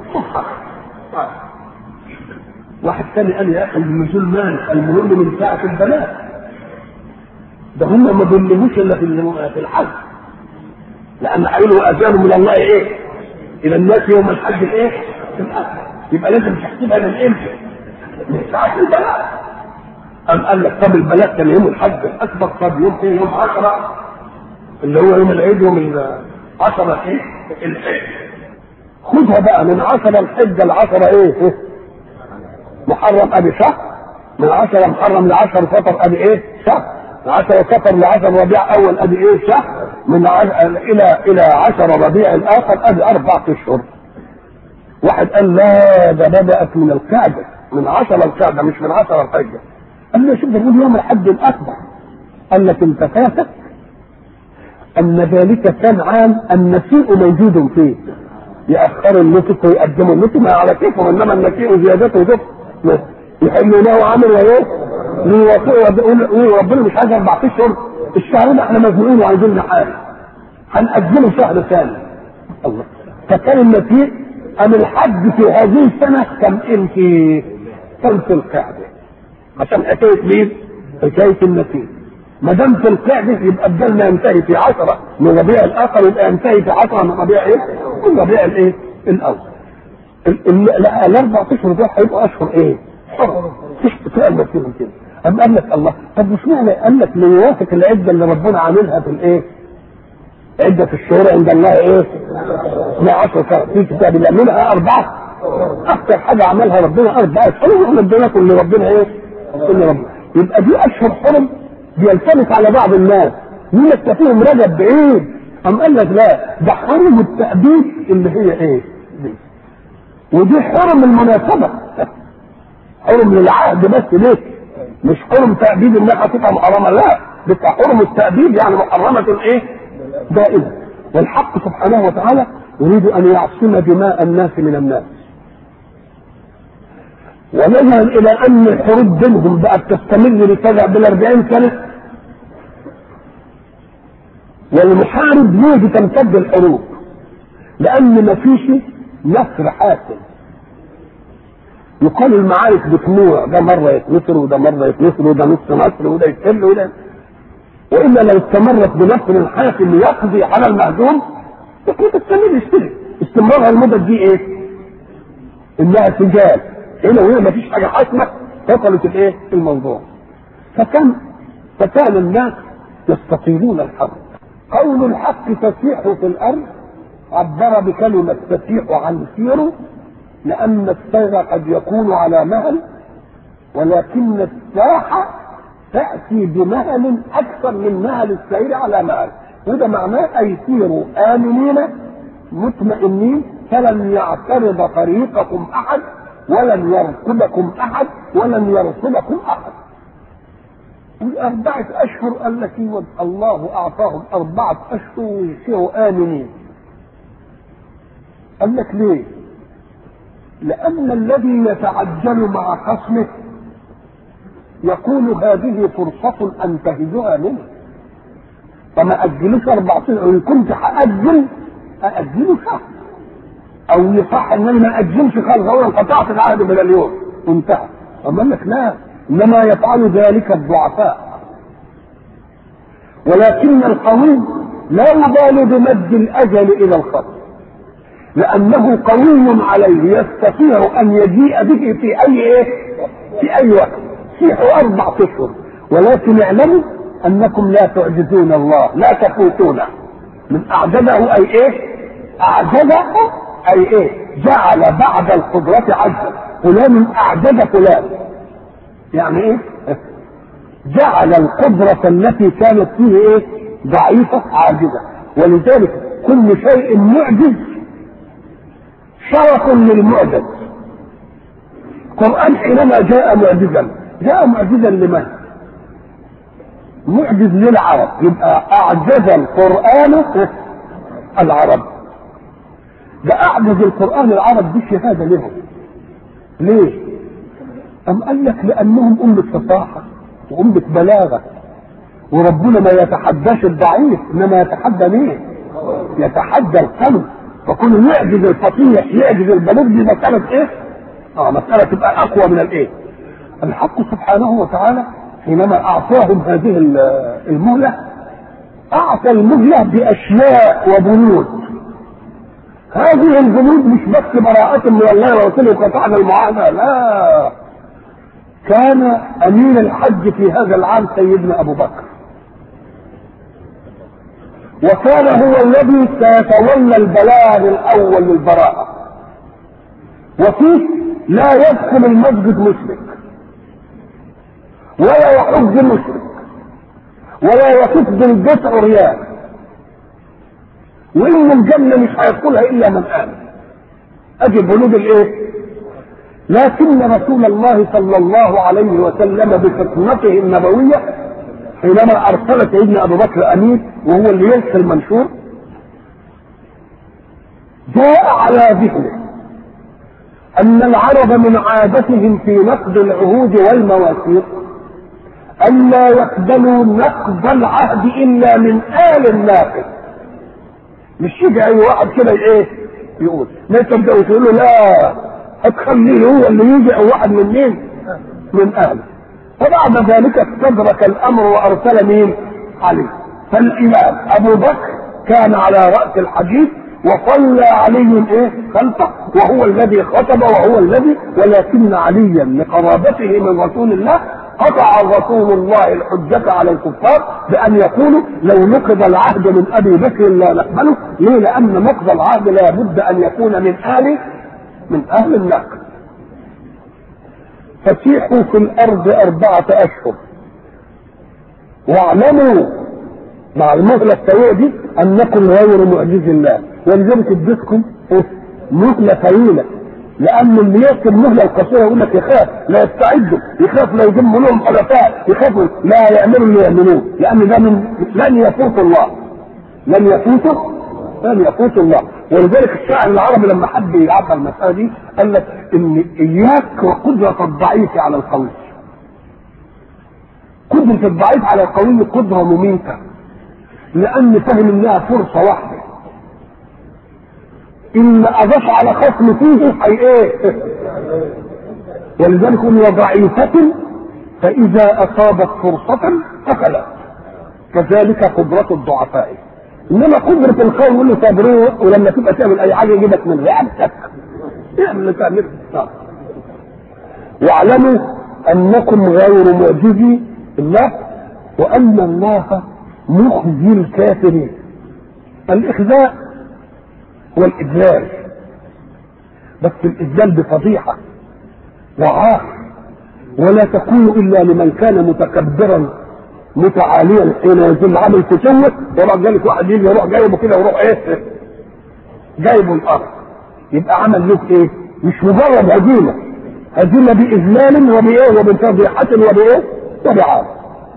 واحد ثاني قال يا اخي النزول مال، المهم من ساعه البلاء، ده هم ما بيلموش الا في الحج، لان قالوا اذان من الله ايه؟ الى الناس يوم الحج الايه؟ الاكبر، يبقى لازم تحسبها من امتى؟ من ساعه البلاء. قال لك طب البلاء كان يوم الحج الاكبر، طب يوم ايه؟ يوم 10 اللي هو يوم العيد، يوم 10 ايه؟ الحج. خدها بقى من 10 الحج ل10 ايه؟ محرم ادي شهر، من 10 محرم ل10 سفر ادي ايه؟ شهر، من 10 سفر ل10 ربيع اول ادي ايه؟ شهر، من الى 10 ربيع الاخر ادي 4 اشهر. واحد قال لا ده بدات من القعده، من 10 القعده مش من 10 الحجه. قال له شوف ده بيقول يوم الحج الاكبر. قال لك انت فاتك ان ذلك كان عام النسيء موجود فيه، يأخروا النسك ويقدموا النسك ما على كيفهم، انما النسيء زيادته وزفت يحلوا له عمل وايه؟ ويوافقوا ربنا مش عايز 4 اشهر، الشهر ده احنا مزنوقين وعايزين حاجه هنأجله شهر ثاني. الله، فكان النسيء ام الحج في هذه السنه كان امتى؟ كان في القعده، عشان حكايه مين؟ حكايه النسيء. ما دام في القعده يبقى بدل ما ينتهي في 10 من ربيع الاخر يبقى ينتهي في 10 من ربيع ايه؟ من ربيع الايه؟ الاول. ال4 اشهر دول هيبقوا اشهر ايه؟ تقل فيهم كده. أم قال لك الله طب مش معنى قال لك ليوافق العده اللي ربنا عاملها في الايه؟ عده الشهور عند الله ايه؟ 12 شهر في كتاب الله منها 4 اكثر حاجه عملها ربنا 4 اشهر، واحنا ادينا كل ربنا ايه؟ كل ربنا. يبقى دي اشهر حرم بيلتمس على بعض الناس يقول لك فيهم رجب بعيد. أم قال لك لا ده حرم التأبيد اللي هي ايه؟ دي. ودي حرم المناسبة، حرم للعهد بس ليه؟ مش حرم تأبيد انها تبقى محرمة، لا ده حرم التأبيد يعني محرمة ايه؟ دائما. والحق سبحانه وتعالى يريد ان يعصم دماء الناس من الناس، ونذهب الى ان الحروب بينهم بقى تستمر لكذا بال40 سنة، والمحارب ليه تمتد الحروب؟ لان ما فيش نصر حاسم. يقال المعارك بتنوع، ده مره يتنصر وده مره يتنصر وده نص نصر وده يتقل وده، والا لو استمرت بنصر حاسم يقضي على المهزوم يكون تستمر استمرارها المدد دي ايه؟ انها سجال هنا وهنا ما فيش حاجه حاسمه فصلت الايه؟ الموضوع. فكان الناس يستطيلون الحرب. قول الحق تسيح في الارض عبر بكلمه تسيح عن سيره، لان السير قد يكون على مهل، ولكن الساحه تاتي بمهل اكثر من مهل السير على مهل، وده معناه اي سيروا امنين مطمئنين فلن يعترض طريقكم احد ولن يرصدكم احد ولن يرصدكم احد. والأربعة أشهر قال لك الله أعطاهم 4 أشهر ويصيروا آمنين. قال لك ليه؟ لأن الذي يتعجل مع خصمه يقول هذه فرصة أنتهزها منه، فما أجلوش 4 أشهر، وإن كنت أأجله شهر، أو يصح إن أنا ما أجلش خالص، أولا قطعت العهد من اليوم وانتهى. أما قال لك لا، إنما يفعل ذلك الضعفاء، ولكن القوي لا يبالي بمد الأجل إلى الخصم، لأنه قوي عليه يستطيع أن يجيء به في أي وقت. فيه 4 أشهر، ولكن اعلموا أنكم لا تعجزون الله، لا تفوتونه. من أعجزه أي إيه؟ أعجزه أي إيه؟ جعل بعد القدرة عجزا، فلان أعجز فلان، يعني إيه؟ جعل القدرة التي كانت فيه إيه؟ ضعيفة عاجزة. ولذلك كل شيء معجز شرف للمعجز. القرآن حينما جاء معجزا لمن؟ معجز للعرب، يبقى أعجز القرآن العرب. ده أعجز القرآن العرب دي شهادة لهم. ليه؟ أم قال لك لأنهم أمة فصاحة وأمة بلاغة، وربنا ما يتحداش الضعيف، إنما يتحدى مين؟ يتحدى القلب. فكل يعجز الفصيح يعجز البلوغ دي مسألة ايه؟ مسألة تبقى اقوى من الايه؟ الحق سبحانه وتعالى حينما اعطاهم هذه المهلة اعطى المهلة باشياء وبنود. هذه البنود مش بس براءة من الله ورسوله وقطعنا المعاهدة، لا، كان امين الحج في هذا العام سيدنا ابو بكر، وكان هو الذي سيتولى البلاغ الاول للبراءة، وفيه لا يدخل المسجد مشرك ولا يحج مشرك ولا يطوف بالبيت عريان، وان الجنة مش هيدخلها الا من امن. ادي بنود الايه؟ لكن رسول الله صلى الله عليه وسلم بفطنته النبوية حينما ارسل سيدنا ابو بكر امين وهو اللي يلقي المنشور، جاء على ذهنه ان العرب من عادتهم في نقض العهود والمواثيق ان لا يقبلوا نقض العهد الا من آل الناقض. مش يجي اي واحد كده ايه يقول، ما تبداوا تقولوا لا هتخليه هو اللي يجي او واحد من مين؟ من اهله. فبعد ذلك استدرك الامر وارسل مين؟ علي. فالامام ابو بكر كان على راس الحديث وصلى علي ايه؟ خلفه، وهو الذي خطب وهو الذي، ولكن عليا لقرابته من رسول الله قطع رسول الله الحجة على الكفار بأن يقولوا لو نقض العهد من أبي بكر لا نقبله. ليه؟ لأن نقض العهد لا بد أن يكون من أهل النقد. فسيحوا في الأرض 4 أشهر واعلموا مع المهلة السيئة دي أنكم غير معجز الله. ولذلك اديتكم مهلة طويلة، لأن اللي يأتي المهلة القصيرة يقول لك يخاف لا يستعدوا، يخاف لا يضم لهم حلفاء، يخافوا لا يعملوا اللي يعملوه، لأن ده لن يفوت الله، لن يفوت الله. ولذلك الشاعر العربي لما حب يعبر المسألة دي قال لك إن إياك وقدرة الضعيف على القوي. قدرة الضعيف على القوي قدرة مميتة، لأن فهم إنها فرصة واحدة، إن أضاف على خصم فيه هي إيه؟ ولذلك هي ضعيفة فإذا أصابت فرصة أخلت. كذلك قدرة الضعفاء. إنما قدرة القوم يقول له صبروه، ولما تبقى تعمل أي حاجة يجيبك من رقبتك. اعمل اللي تعمله. واعلموا أنكم غير معجزي الله وأن الله مخزي الكافرين. الإخزاء والإذلال، بس الإذلال بفضيحة وعار، ولا تكون إلا لمن كان متكبرا متعاليا حين يزل عمل تشوه، وراء ذلك واحد يجي يروح جايبه كده ويروح ايه؟ جايبه الأرض. يبقى عمل له ايه؟ مش مجرد هزيمة، هزيمة بإذلال وبإيه؟ وبفضيحة وبإيه؟ وبعار.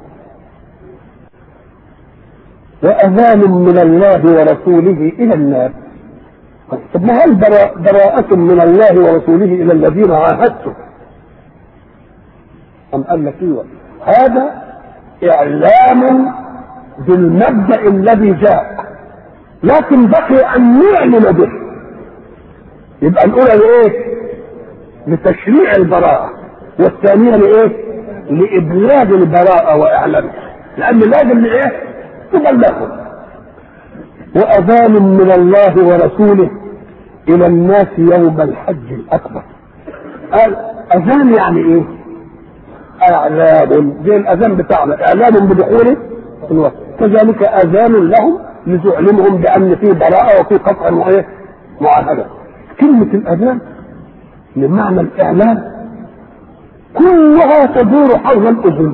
وأذان من الله ورسوله إلى الناس. طب ما هل براءة من الله ورسوله إلى الذين عاهدتم؟ أم قال لك ايوه، هذا إعلام بالمبدأ الذي جاء، لكن بقي أن نعلن به. يبقى الأولى لإيه؟ لتشريع البراءة، والثانية لإيه؟ لإبلاغ البراءة وإعلانها، لأن لازم لإيه؟ تبلغهم. وأذان من الله ورسوله إلى الناس يوم الحج الأكبر. قال أذان يعني إيه؟ إعلان، زي الأذان بتاعنا، إعلان بدخول الوقت، كذلك أذان لهم لتعلمهم بأن في براءة وفي قطع معاهدة. كلمة الأذان لمعنى الإعلان كلها تدور حول الأذن.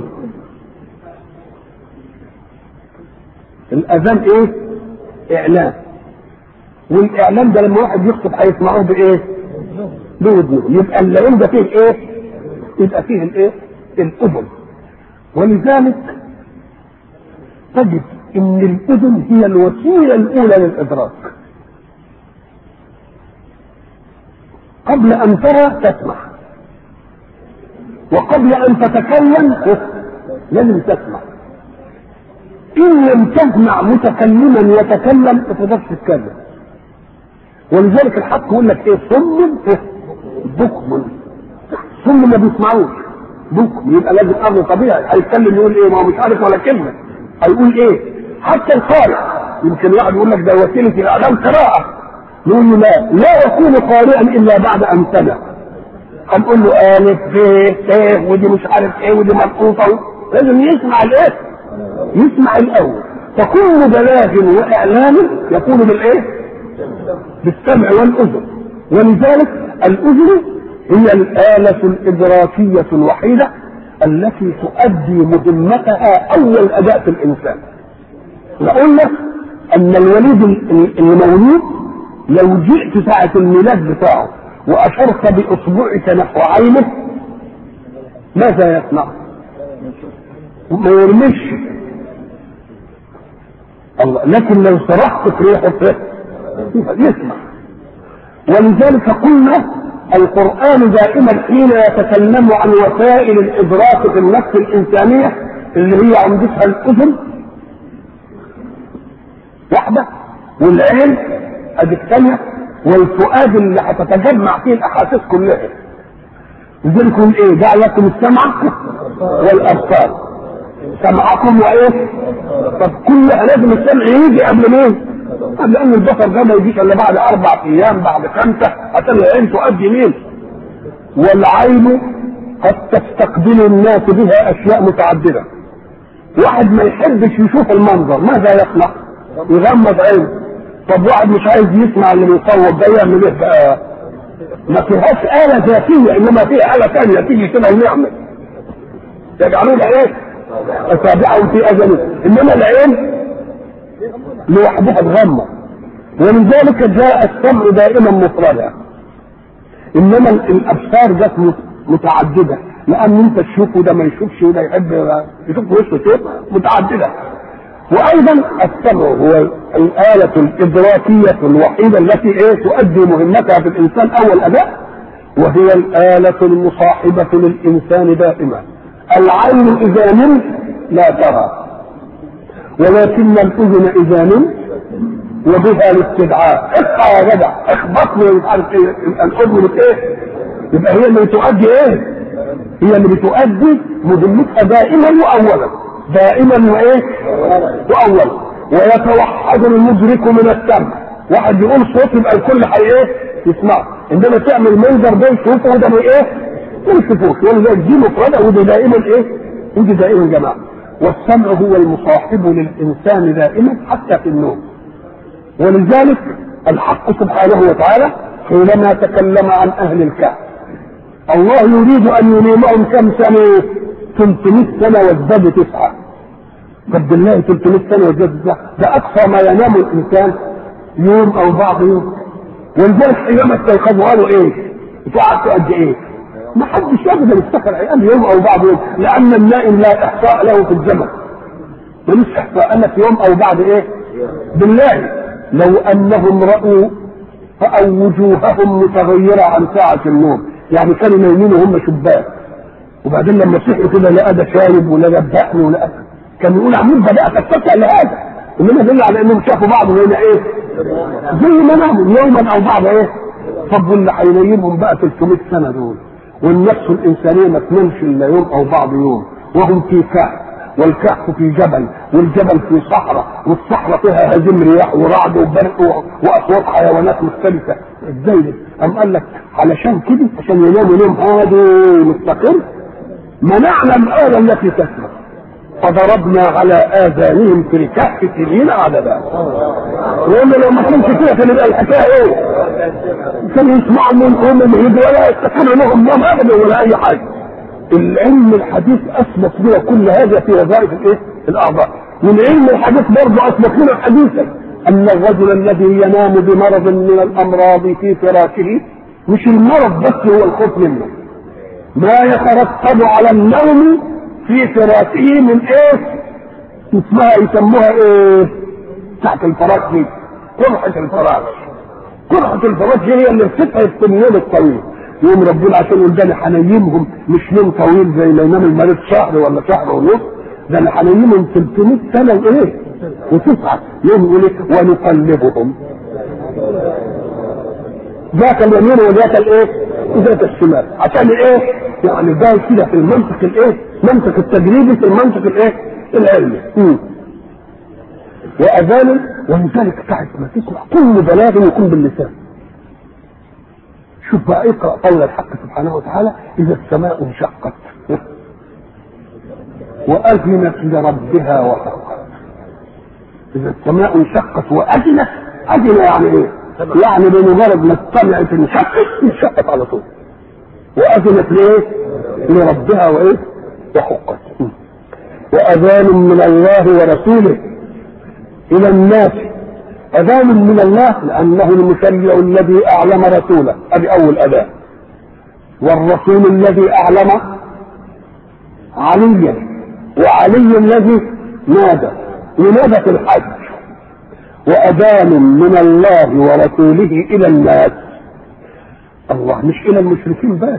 الأذان إيه؟ إعلان. والإعلان ده لما واحد يخطب هيسمعوه بإيه؟ بودنه. يبقى اللعين ده فيه إيه؟ يبقى فيه الإيه؟ الأذن. ولذلك تجد إن الأذن هي الوسيلة الأولى للإدراك. قبل أن ترى تسمع، وقبل أن تتكلم لازم تسمع. إن لم تسمع متكلما يتكلم ما تقدرش تتكلم، ولذلك الحق يقول لك ايه؟ صم بكم. صم ما بيسمعوش، بكم يبقى لازم امر طبيعي، هيتكلم يقول ايه؟ ما هو مش عارف ولا كلمه، هيقول ايه؟ حتى القارئ يمكن واحد يقول لك ده وسيله الاعلام قراءه، نقول له لا يكون قارئا الا بعد ان سمع. هنقول له الف ب ت ودي مش عارف ايه ودي مرقوطه، لازم يسمع الايه؟ يسمع الاول. فكل بلاغ واعلان يكون بالايه؟ بالسمع والاذن. ولذلك الاذن هي الآلة الإدراكية الوحيدة التي تؤدي مهمتها أول أداء في الإنسان. نقول لك أن الوليد المولود لو جئت ساعة الميلاد بتاعه وأشرت بإصبعك نحو عينه ماذا يصنع؟ ما يرمش الله، لكن لو صرخت في ريحه يسمع. ولذلك قلنا القرآن دائما حين يتكلم عن وسائل الإدراك في النفس الإنسانية اللي هي عندها الأذن واحدة والعين ادي الثانية والفؤاد اللي هتتجمع فيه الأحاسيس كلها. لذلك يقول ايه؟ جعل لكم السمع والأبصار. سمعكم وايه؟ طب كلها لازم السمع يجي قبل مين؟ قبل ان البصر ده ما يجيش الا بعد 4 ايام بعد 5 عشان العين تؤدي مين؟ والعين قد تستقبل الناس بها اشياء متعدده. واحد ما يحبش يشوف المنظر ماذا يصنع؟ يغمض عينه. طب واحد مش عايز يسمع اللي بيصوت ده يعمل ايه بقى؟ ما فيهاش آلة ذاتية انما فيها آلة ثانية تيجي كده ونعمل يجعلون ايه؟ اصابعهم في اذنه. انما العين لوحدها تغمض. ولذلك جاء السمع دائما مفردا انما الابصار جت متعدده، لان انت تشوفه ده ما يشوفش وده يحب يشوف وشه شيء متعدده. وايضا السمع هو الآلة الادراكية الوحيدة التي تؤدي مهمتها في الانسان اول اداء، وهي الآلة المصاحبة للانسان دائما. العين اذا نمت لا ترى، ولكن الاذن اذا نمت وبها الاستدعاء. اصحى يا جدع اخبطني مش عارف ايه، الاذن ايه؟ يبقى هي اللي بتؤدي ايه؟ هي اللي بتؤدي مهمتها دائما واولا، دائما وايه؟ واولا. ويتوحد المدرك من السمع. واحد يقول صوت يبقى الكل ايه؟ يسمعه، عندما تعمل منظر ده يشوفه وده ايه؟ ما يشوفوش. ولذلك دي مفرده وده دائما ايه؟ ودي دائما جماعه. والسمع هو المصاحب للإنسان دائما حتى في النوم. ولذلك الحق سبحانه وتعالى حينما تكلم عن أهل الكهف الله يريد أن ينيمهم كم سنة؟ 300 سنة وازداد 9. طب بالله 300 سنة وازداد 9 ده أقصى ما ينام الإنسان يوم أو بعض يوم. ولذلك حينما استيقظوا قالوا إيه؟ قعدتوا قد إيه؟ ما حدش ابدا يفتكر ايام يوم او بعد يوم، لان النائم لا احصاء له في الزمن. ملوش احصاء لك يوم او بعد ايه؟ بالله لو انهم راوا وجوههم متغيره عن ساعه النوم، يعني كانوا نايمين وهم شباب وبعدين لما صحوا كده لقى ده شايب ولا ده بحن ولا كان يقول عمود بدات اتسع لهذا، انما دل على انهم شافوا بعض هنا ايه؟ زي ما ناموا يوما او بعد ايه؟ طب واللي هينيمهم بقى 300 سنه دول، والنفس الإنسانية ما تنامش إلا يوم أو بعض يوم، وهم في كهف، والكهف في جبل، والجبل في صحراء، والصحراء فيها هزيم رياح ورعد وبرق وأصوات حيوانات مختلفة. إزاي ده؟ أم قال لك علشان كده عشان يناموا نوم هادي مستقر منعنا الآلة التي تسمع فضربنا على آذانهم في الكهف سنين عددا. وإن لو ما كانش كده كان يبقى الحكاية إيه؟ كانوا يسمعوا من الهدى ولا يستكنوا لهم نوم أبدا ولا أي حاجة. العلم الحديث أثبت لنا كل هذا في وظائف الإيه؟ الأعضاء. والعلم الحديث برضه أثبت لنا حديثا أن الرجل الذي ينام بمرض من الأمراض في فراشه مش المرض بس هو الخوف منه، ما يترتب على النوم في فراشه من ايه؟ اسمها يسموها ايه؟ تحت الفراش دي قرحة الفراش. قرحة الفراش هي اللي بتتعب في النوم الطويل. يوم ربنا عشان يقول ده انا هنيمهم مش نوم طويل زي ما ينام المريض شهر ولا شهر ونص، ده انا هنيمهم 300 سنة وايه؟ و9 يوم يقول ايه؟ ونقلبهم ذات اليمين وذات الايه؟ وذات الشمال. عشان الايه؟ يعني ده كده في المنطق الايه؟ منطق التجريبي في المنطق الايه؟ العلمي. واذان، ولذلك ساعه ما تسمع كل بلاغ يكون باللسان. شوف بقى اقرا قول الحق سبحانه وتعالى: اذا السماء انشقت واذنت لربها وحقت. اذا السماء انشقت واذنت، اذن يعني ايه؟ يعني بمجرد ما استمعت انشقت على طول. واذنت ليه؟ لربها وايه؟ وحقت. واذان من الله ورسوله الى الناس. اذان من الله لانه المشرع الذي اعلم رسوله، ادي اول اذان. والرسول الذي اعلم عليا، وعلي الذي نادى ونادى في الحج. واذان من الله ورسوله الى الناس. الله، مش الى المشركين بس.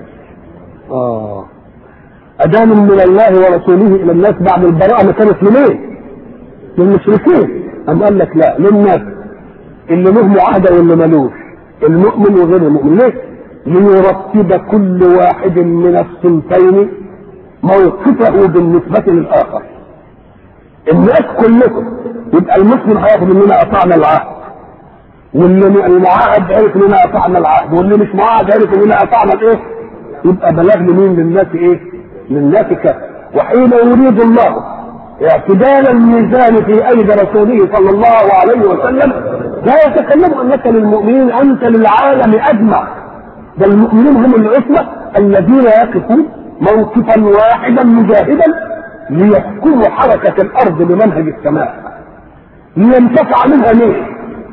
اذان من الله ورسوله الى الناس بعد البراءه ما كانت لمين؟ للمشركين. أم قال لك لا، للناس اللي له معاهده واللي ملوش، المؤمن وغير المؤمن. ليه؟ ليرتب كل واحد من الصنفين موقفه بالنسبه للاخر. الناس كلكم يبقى المسلم هياخد مننا اطعنا العهد، واللي المعاهد عرف اننا اطعنا العهد، واللي مش معاهد عرف اننا اطعنا الايه؟ يبقى بلاغ لمين؟ للناس ايه؟ للناس كافة. وحين يريد الله اعتدال الميزان في ايدي رسوله صلى الله عليه وسلم لا يتكلم انك للمؤمنين، انت للعالم اجمع. بل المؤمنين هم العصمه الذين يقفون موقفا واحدا مجاهدا ليحكموا حركه الارض بمنهج السماء، لينتفع منها مين؟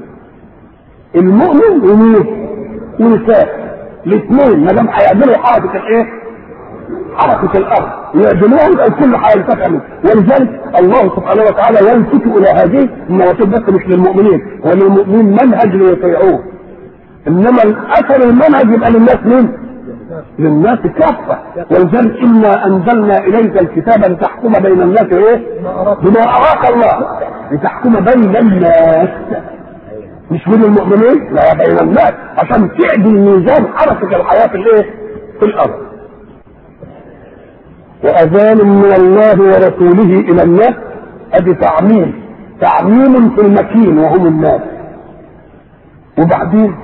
المؤمن ومين؟ ونساء. الاثنين ما دام هيعملوا حركه الايه؟ حركه الارض يعدلوها، يبقى الكل هينتفع منه. ولذلك الله سبحانه وتعالى يلفت الى هذه النواتب بس مش للمؤمنين، وللمؤمنين منهج ليطيعوه. انما الاثر المنهج يبقى للناس مين؟ للناس كافه. ولذلك انا انزلنا اليك الكتاب لتحكم بين الناس ايه؟ بما اراك الله، لتحكم بين الناس مش بين المؤمنين، لا بين الناس، عشان تعدل ميزان حركه الحياه في الايه؟ في الارض. واذان من الله ورسوله الى الناس، ادي تعميم في المكين وهم الناس، وبعدين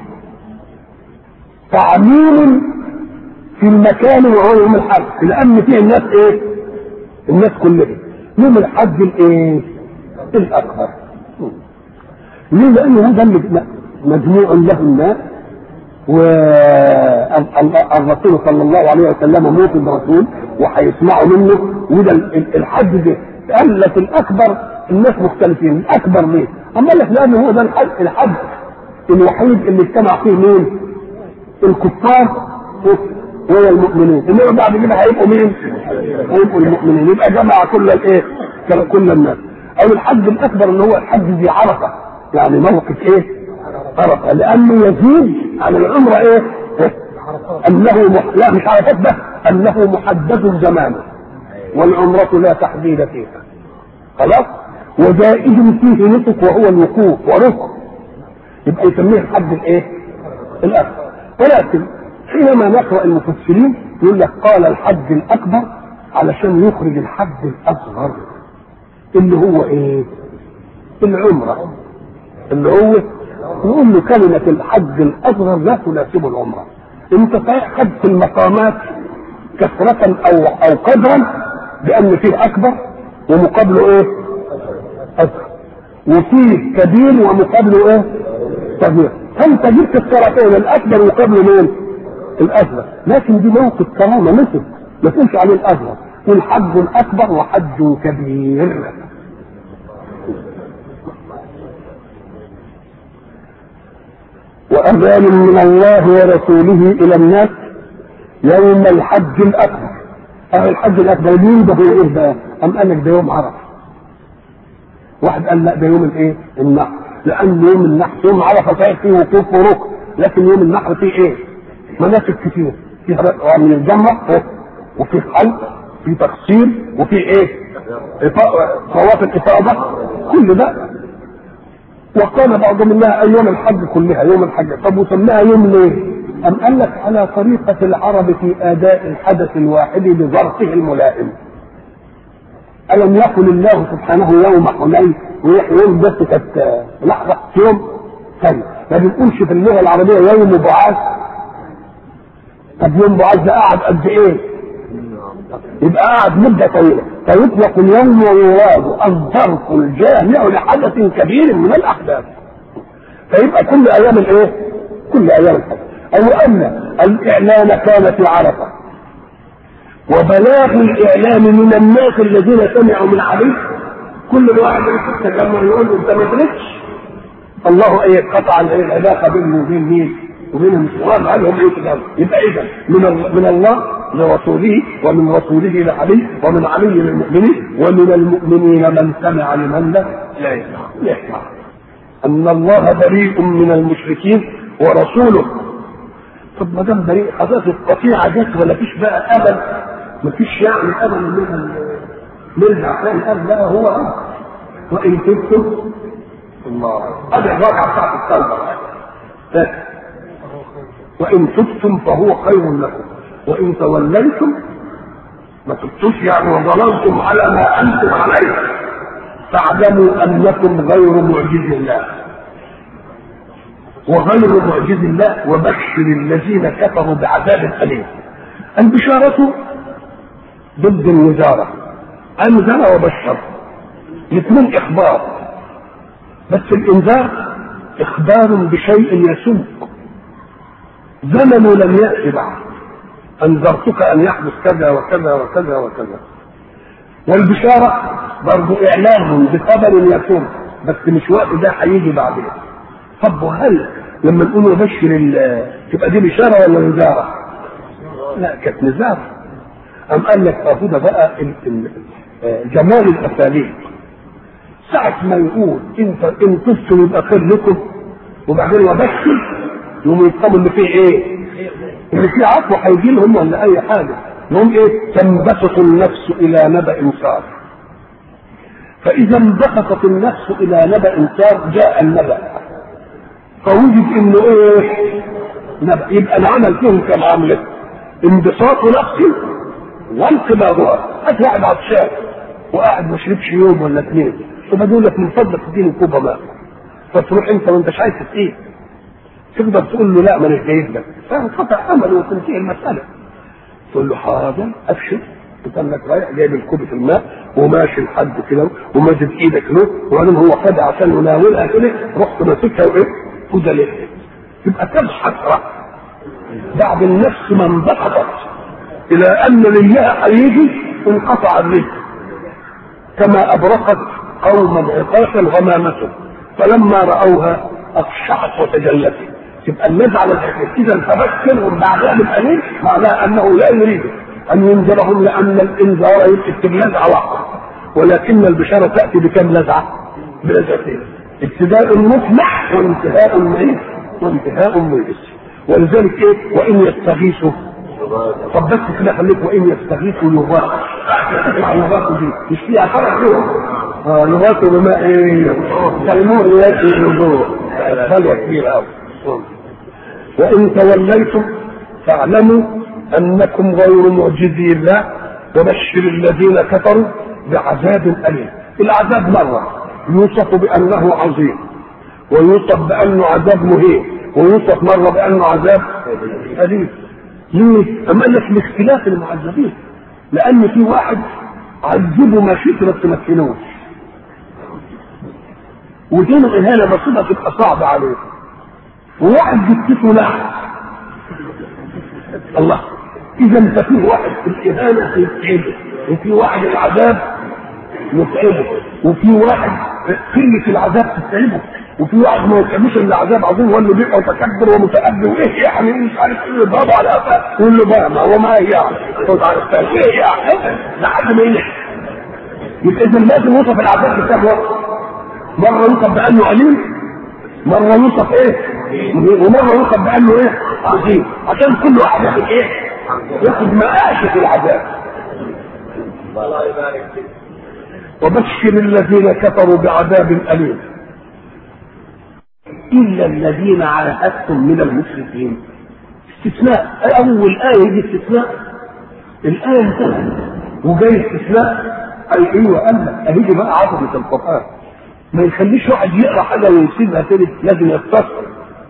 تعميم في المكان وهو يوم الحج، لان فيه الناس ايه؟ الناس كلها. يوم الحج الايه؟ الاكبر. ليه؟ لان هذا اللي مجموع له الناس، والرسول صلى الله عليه وسلم موطن رسول وهيسمعوا منه. وده الحج ده قال لك الاكبر، الناس مختلفين. الاكبر ليه؟ اما لك لانه هو ده الحج الوحيد اللي اجتمع فيه مين؟ الكفار والمؤمنين. انما بعد كده هيبقوا مين؟ هيبقوا المؤمنين. يبقى جمع كل الايه؟ كل الناس. او الحج الاكبر اللي هو الحج ذي عرفه، يعني موقف ايه؟ عرفه، لانه يزيد عن العمره ايه؟ انه لا مش عرفات بس، انه محدد زمانه، والعمره لا تحديد فيها. خلاص؟ وجائز فيه نسك وهو الوقوف وركن، يبقى يسميه الحج الايه؟ الاكبر. ولكن حينما نقرا المفسرين يقول لك قال الحج الاكبر علشان يخرج الحج الاصغر اللي هو ايه؟ العمره. اللي هو نقول له كلمه الحج الاصغر لا تناسب العمره. انت صحيح خدت المقامات كثره او قدرا بان فيه اكبر ومقابله ايه؟ اصغر، وفيه كبير ومقابله ايه؟ صغير. فانت جبت الطرفين، الاكبر مقابله مين؟ الاصغر. لكن دي موقف كرامه مثل ما تقولش عليه الاصغر، والحج الاكبر وحج كبير. واذان من الله ورسوله الى الناس يوم الحج الاكبر. الحج الاكبر مين ده؟ هو ايه بقى؟ ام قال لك ده يوم عرفه. واحد قال لا ده يوم الايه؟ النحر، لان يوم النحر يوم عرفه صحيح فيه وقوف وركن، لكن يوم النحر فيه ايه؟ مناسك كتير، فيه من الجمره وفيه حلق، فيه تقصير، وفيه ايه؟ طواف الافاضه، كل ده. وقال بعضهم انها ايام الحج كلها يوم الحج. طب وسماها يوم ليه؟ ام قال لك على طريقه العرب في اداء الحدث الواحد بظرفه الملائم. الم يقل الله سبحانه يوم حنين ويوم بس كانت لحظه يوم ثاني، ما بنقولش في اللغه العربيه يوم بعاث. طب يوم بعاث ده قعد قد ايه؟ يبقى قعد مده طويله. فيطلق اليوم ويراد الظرف الجامع لحدث كبير من الاحداث. فيبقى كل ايام الايه؟ كل ايام الحج. او ان الاعلان كان في عرفه، وبلاغ الاعلام من الناس الذين سمعوا من عليه، كل واحد في التجمع يقول انت ما درتش الله ايه قطع العلاقه بينه وبين مين؟ وبين المسلمين. قال لهم ايه كده؟ يبقى اذا من الله لرسوله، ومن رسوله لعلي، ومن علي للمؤمنين، ومن المؤمنين من سمع لمن لا يسمع. ان الله بريء من المشركين ورسوله. طب ما دام بريء خلاص القطيعه جت ولا فيش بقى امل؟ ما فيش يعني امل منها ثاني. قال لا هو وان تبتم الله هذه الرابعه بتاعت التوبه. وان تبتم فهو خير لكم وان توليتم ما تبتوش يعني وظللتم على ما انتم عليه فاعلموا انكم غير معجز الله وغير معجز الله وبشر الذين كفروا بعذاب اليم. البشاره ضد الوزاره. انذر وبشر الاثنين اخبار، بس الانذار اخبار بشيء يسوق زمن لم يأتي بعد. انذرتك ان يحدث كذا وكذا وكذا وكذا. والبشاره برضو اعلان بخبر يسوق بس مش وقت ده هيجي بعدين. طب وهل لما نقول بشر تبقى دي بشاره ولا نذاره؟ لا كانت نذاره. ام قال لك ده بقى جمال الاساليب. ساعة ما يقول ان تبتم يبقى خير لكم وبعدين وبشر يوم يفهموا ان فيه ايه؟ ان فيه عفو هيجي لهم ولا اي حاجه. يوم ايه؟ تنبسط النفس الى نبأ صار. فاذا انبسطت النفس الى نبأ صار جاء النبأ فوجد انه ايه؟ نبأ. يبقى العمل فيهم كم عمله؟ انبساط نفسي وانقباضها. هات واحد عطشان وقاعد ما شربش يوم ولا اثنين وبدون لك من فضلك تديني كوبا ماء، فتروح انت وانت مش عايز ايه؟ تقدر تقول له لا ما انا جايب لك، فانقطع عمله وتنتهي المساله. تقول له حاضر ابشر، تقول لك رايح جايب الكوبة الماء وماشي لحد كده ومادد ايدك له وبعدين هو خدها عشان يناولها كده رحت ماسكها وايه؟ خدها ليه؟ تبقى كم حسره بعد النفس ما انبسطت الى ان لله هيجي انقطع الرزق كما ابرقت قوما عقاشا غمامته فلما راوها اقشعت وتجلت. تبقى النزعه للحكم. اذا فبشرهم بعدها بالاليم معناه انه لا يريد ان ينذرهم لان الانذار يكتب نزعه واحده، ولكن البشاره تاتي بكم نزعه؟ بنزعتين، ابتداء مفلح وانتهاء ميت وانتهاء ميت. ولذلك ايه؟ وان يستغيثوا. طب بس كده خليك وان يستغيثوا يغاثوا. يغاثوا دي مش فيها فرق فيهم. يغاثوا بماء ايه؟ كالمور ياتي النذور. بلوى كبيره قوي. وان توليتم فاعلموا انكم غير معجزي الله وبشر الذين كفروا بعذاب اليم. العذاب مره يوصف بانه عظيم ويوصف بانه عذاب مهين ويوصف مره بانه عذاب اليم. ليه؟ اما انك لاختلاف المعذبين، لان في واحد عذبه ما شئت بس ما تكلوش ودين الاهانه بسيطه تبقى صعبه عليه، وواحد جبته لحم. الله، اذا ففي واحد في الاهانه يتعبه وفي واحد العذاب يتعبه وفي واحد قله العذاب تتعبه وفي واحد ما يتعبوش الا عذاب عظيم ولا بيبقى متكبر ومتأبي وايه يعني مش عارف ايه يضربه على قفاه يقول له بقى ما هو ما هي يعني خد على قفاه ايه يعني لحد ما ينحي. يبقى اذا لازم يوصف العذاب بتاعه مره يوصف بانه عليم مره يوصف ايه ومره يوصف بانه ايه عظيم عشان كل واحد ياخد ايه ياخد مآشة العذاب. الله يبارك فيك. وبشر الذين كفروا بعذاب أليم. إلا الذين عاهدتم من المشركين. استثناء، أول آية يجي استثناء، الآية انتهت وجاي استثناء. أي أيوة قال لك أهيجي بقى عظمة القرآن، ما يخليش واحد يقرأ حاجة ويسيبها تاني، لازم يختصر.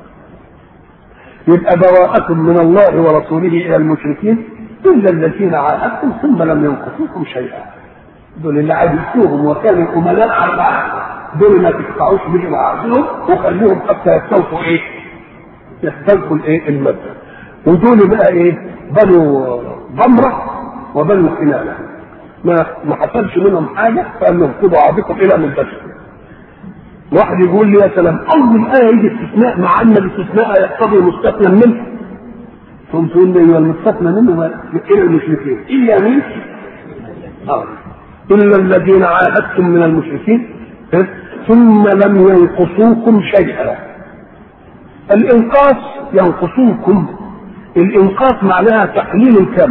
يبقى براءة من الله ورسوله إلى المشركين إلا الذين عاهدتم ثم لم ينقصوكم شيئا. دول اللي عاهدتوهم وكانوا أمناء على العهد، دول ما تقطعوش بهم عهدهم وخليهم حتى يستوفوا إيه؟ يستوفوا الإيه؟ المادة. ودول بقى إيه؟ بنو ضمرة وبنو كنانة، ما حصلش منهم حاجة، فقال لهم خذوا عهدكم إلى مدتكم. واحد يقول لي يا سلام، أول آية يجي استثناء مع أن الاستثناء يقتضي مستثنى منه. ثم تقول لي والمستثنى منه إلى المشركين إلا مين؟ إلا الذين عاهدتم من المشركين ثم لم ينقصوكم شيئا. الإنقاص ينقصوكم، الإنقاص معناها تقليل الكم،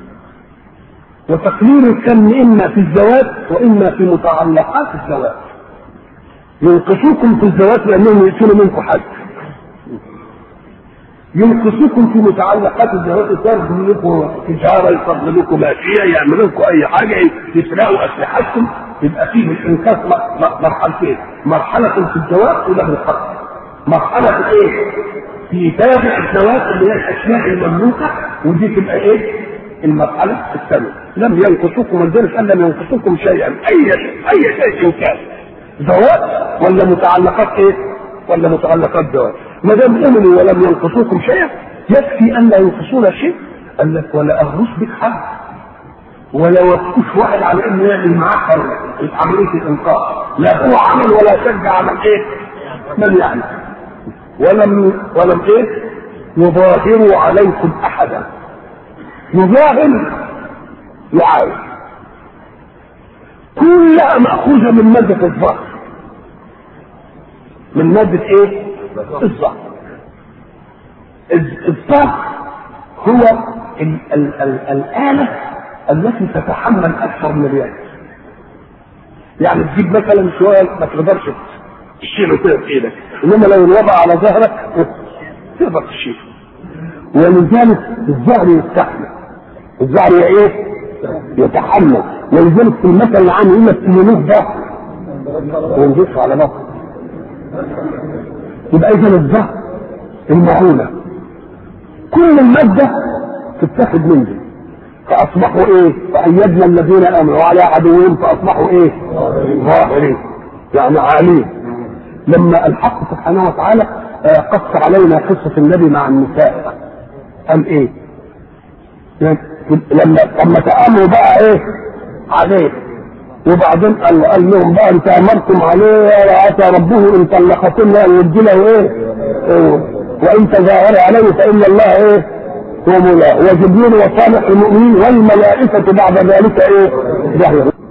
وتقليل الكم إما في الزواج وإما في متعلقات الزواج. ينقصوكم في الزواج لأنهم يأتون منكم حاجة، ينقصوكم في متعلقات الزواج، يصرفوا لكم تجارة، يصرفوا لكم ماشية، يعملوا لكم أي حاجة، يسرقوا أسلحتكم. يبقى فيه الإنقاص مرحلتين، مرحلة في الزواج وله القتل، مرحلة إيه؟ في تابع الزواج اللي هي الأشياء المملوكة، ودي تبقى إيه؟ المرحلة الثانية. لم ينقصوكم، الدرس قال لم ينقصوكم شيئا، أي شيء كان زواج ولا متعلقات ايه؟ ولا متعلقات زواج. ما دام امنوا ولم ينقصوكم شيئا يكفي ان لا ينقصونا شيء. قال لك ولا اغرس بك حد، ولا وقفوش واحد على انه يعمل معاه عمليه الانقاذ، لا هو عمل ولا شجع على ايه؟ من يعمل. ولم ايه؟ يظاهروا عليكم احدا. يظاهر يعاود، كلها مأخوذة من مادة الظهر، من مادة ايه؟ الظهر. الظهر هو الآلة التي تتحمل أكثر من اليد. يعني تجيب مثلا شوية ما تقدرش تشيله كده بإيدك، إنما لو الوضع على ظهرك تقدر تشيله. ولذلك الظهر يستحمل، الظهر ايه؟ يتحمل. ولذلك في المثل العام يقول لك تمنوه ظهر وينزلش على بطن. يبقى اذا الظهر المعونة كل المادة تتاخد منه، فاصبحوا ايه؟ فأيدنا الذين امنوا على عدوهم فاصبحوا ايه؟ ظاهرين، يعني عالين. لما الحق سبحانه وتعالى قص علينا قصة النبي مع النساء قال ايه؟ لما تأمروا بقى ايه عليه، وبعدين قال لهم بقى انت امرتم عليه واتى ربه ان طلقتن ان يبدله ايه؟ وان تظاهر عليه فان الله ايه؟ هو مولاه، وجبريل وصالح المؤمنين والملائكة بعد ذلك ايه؟ ظهروا.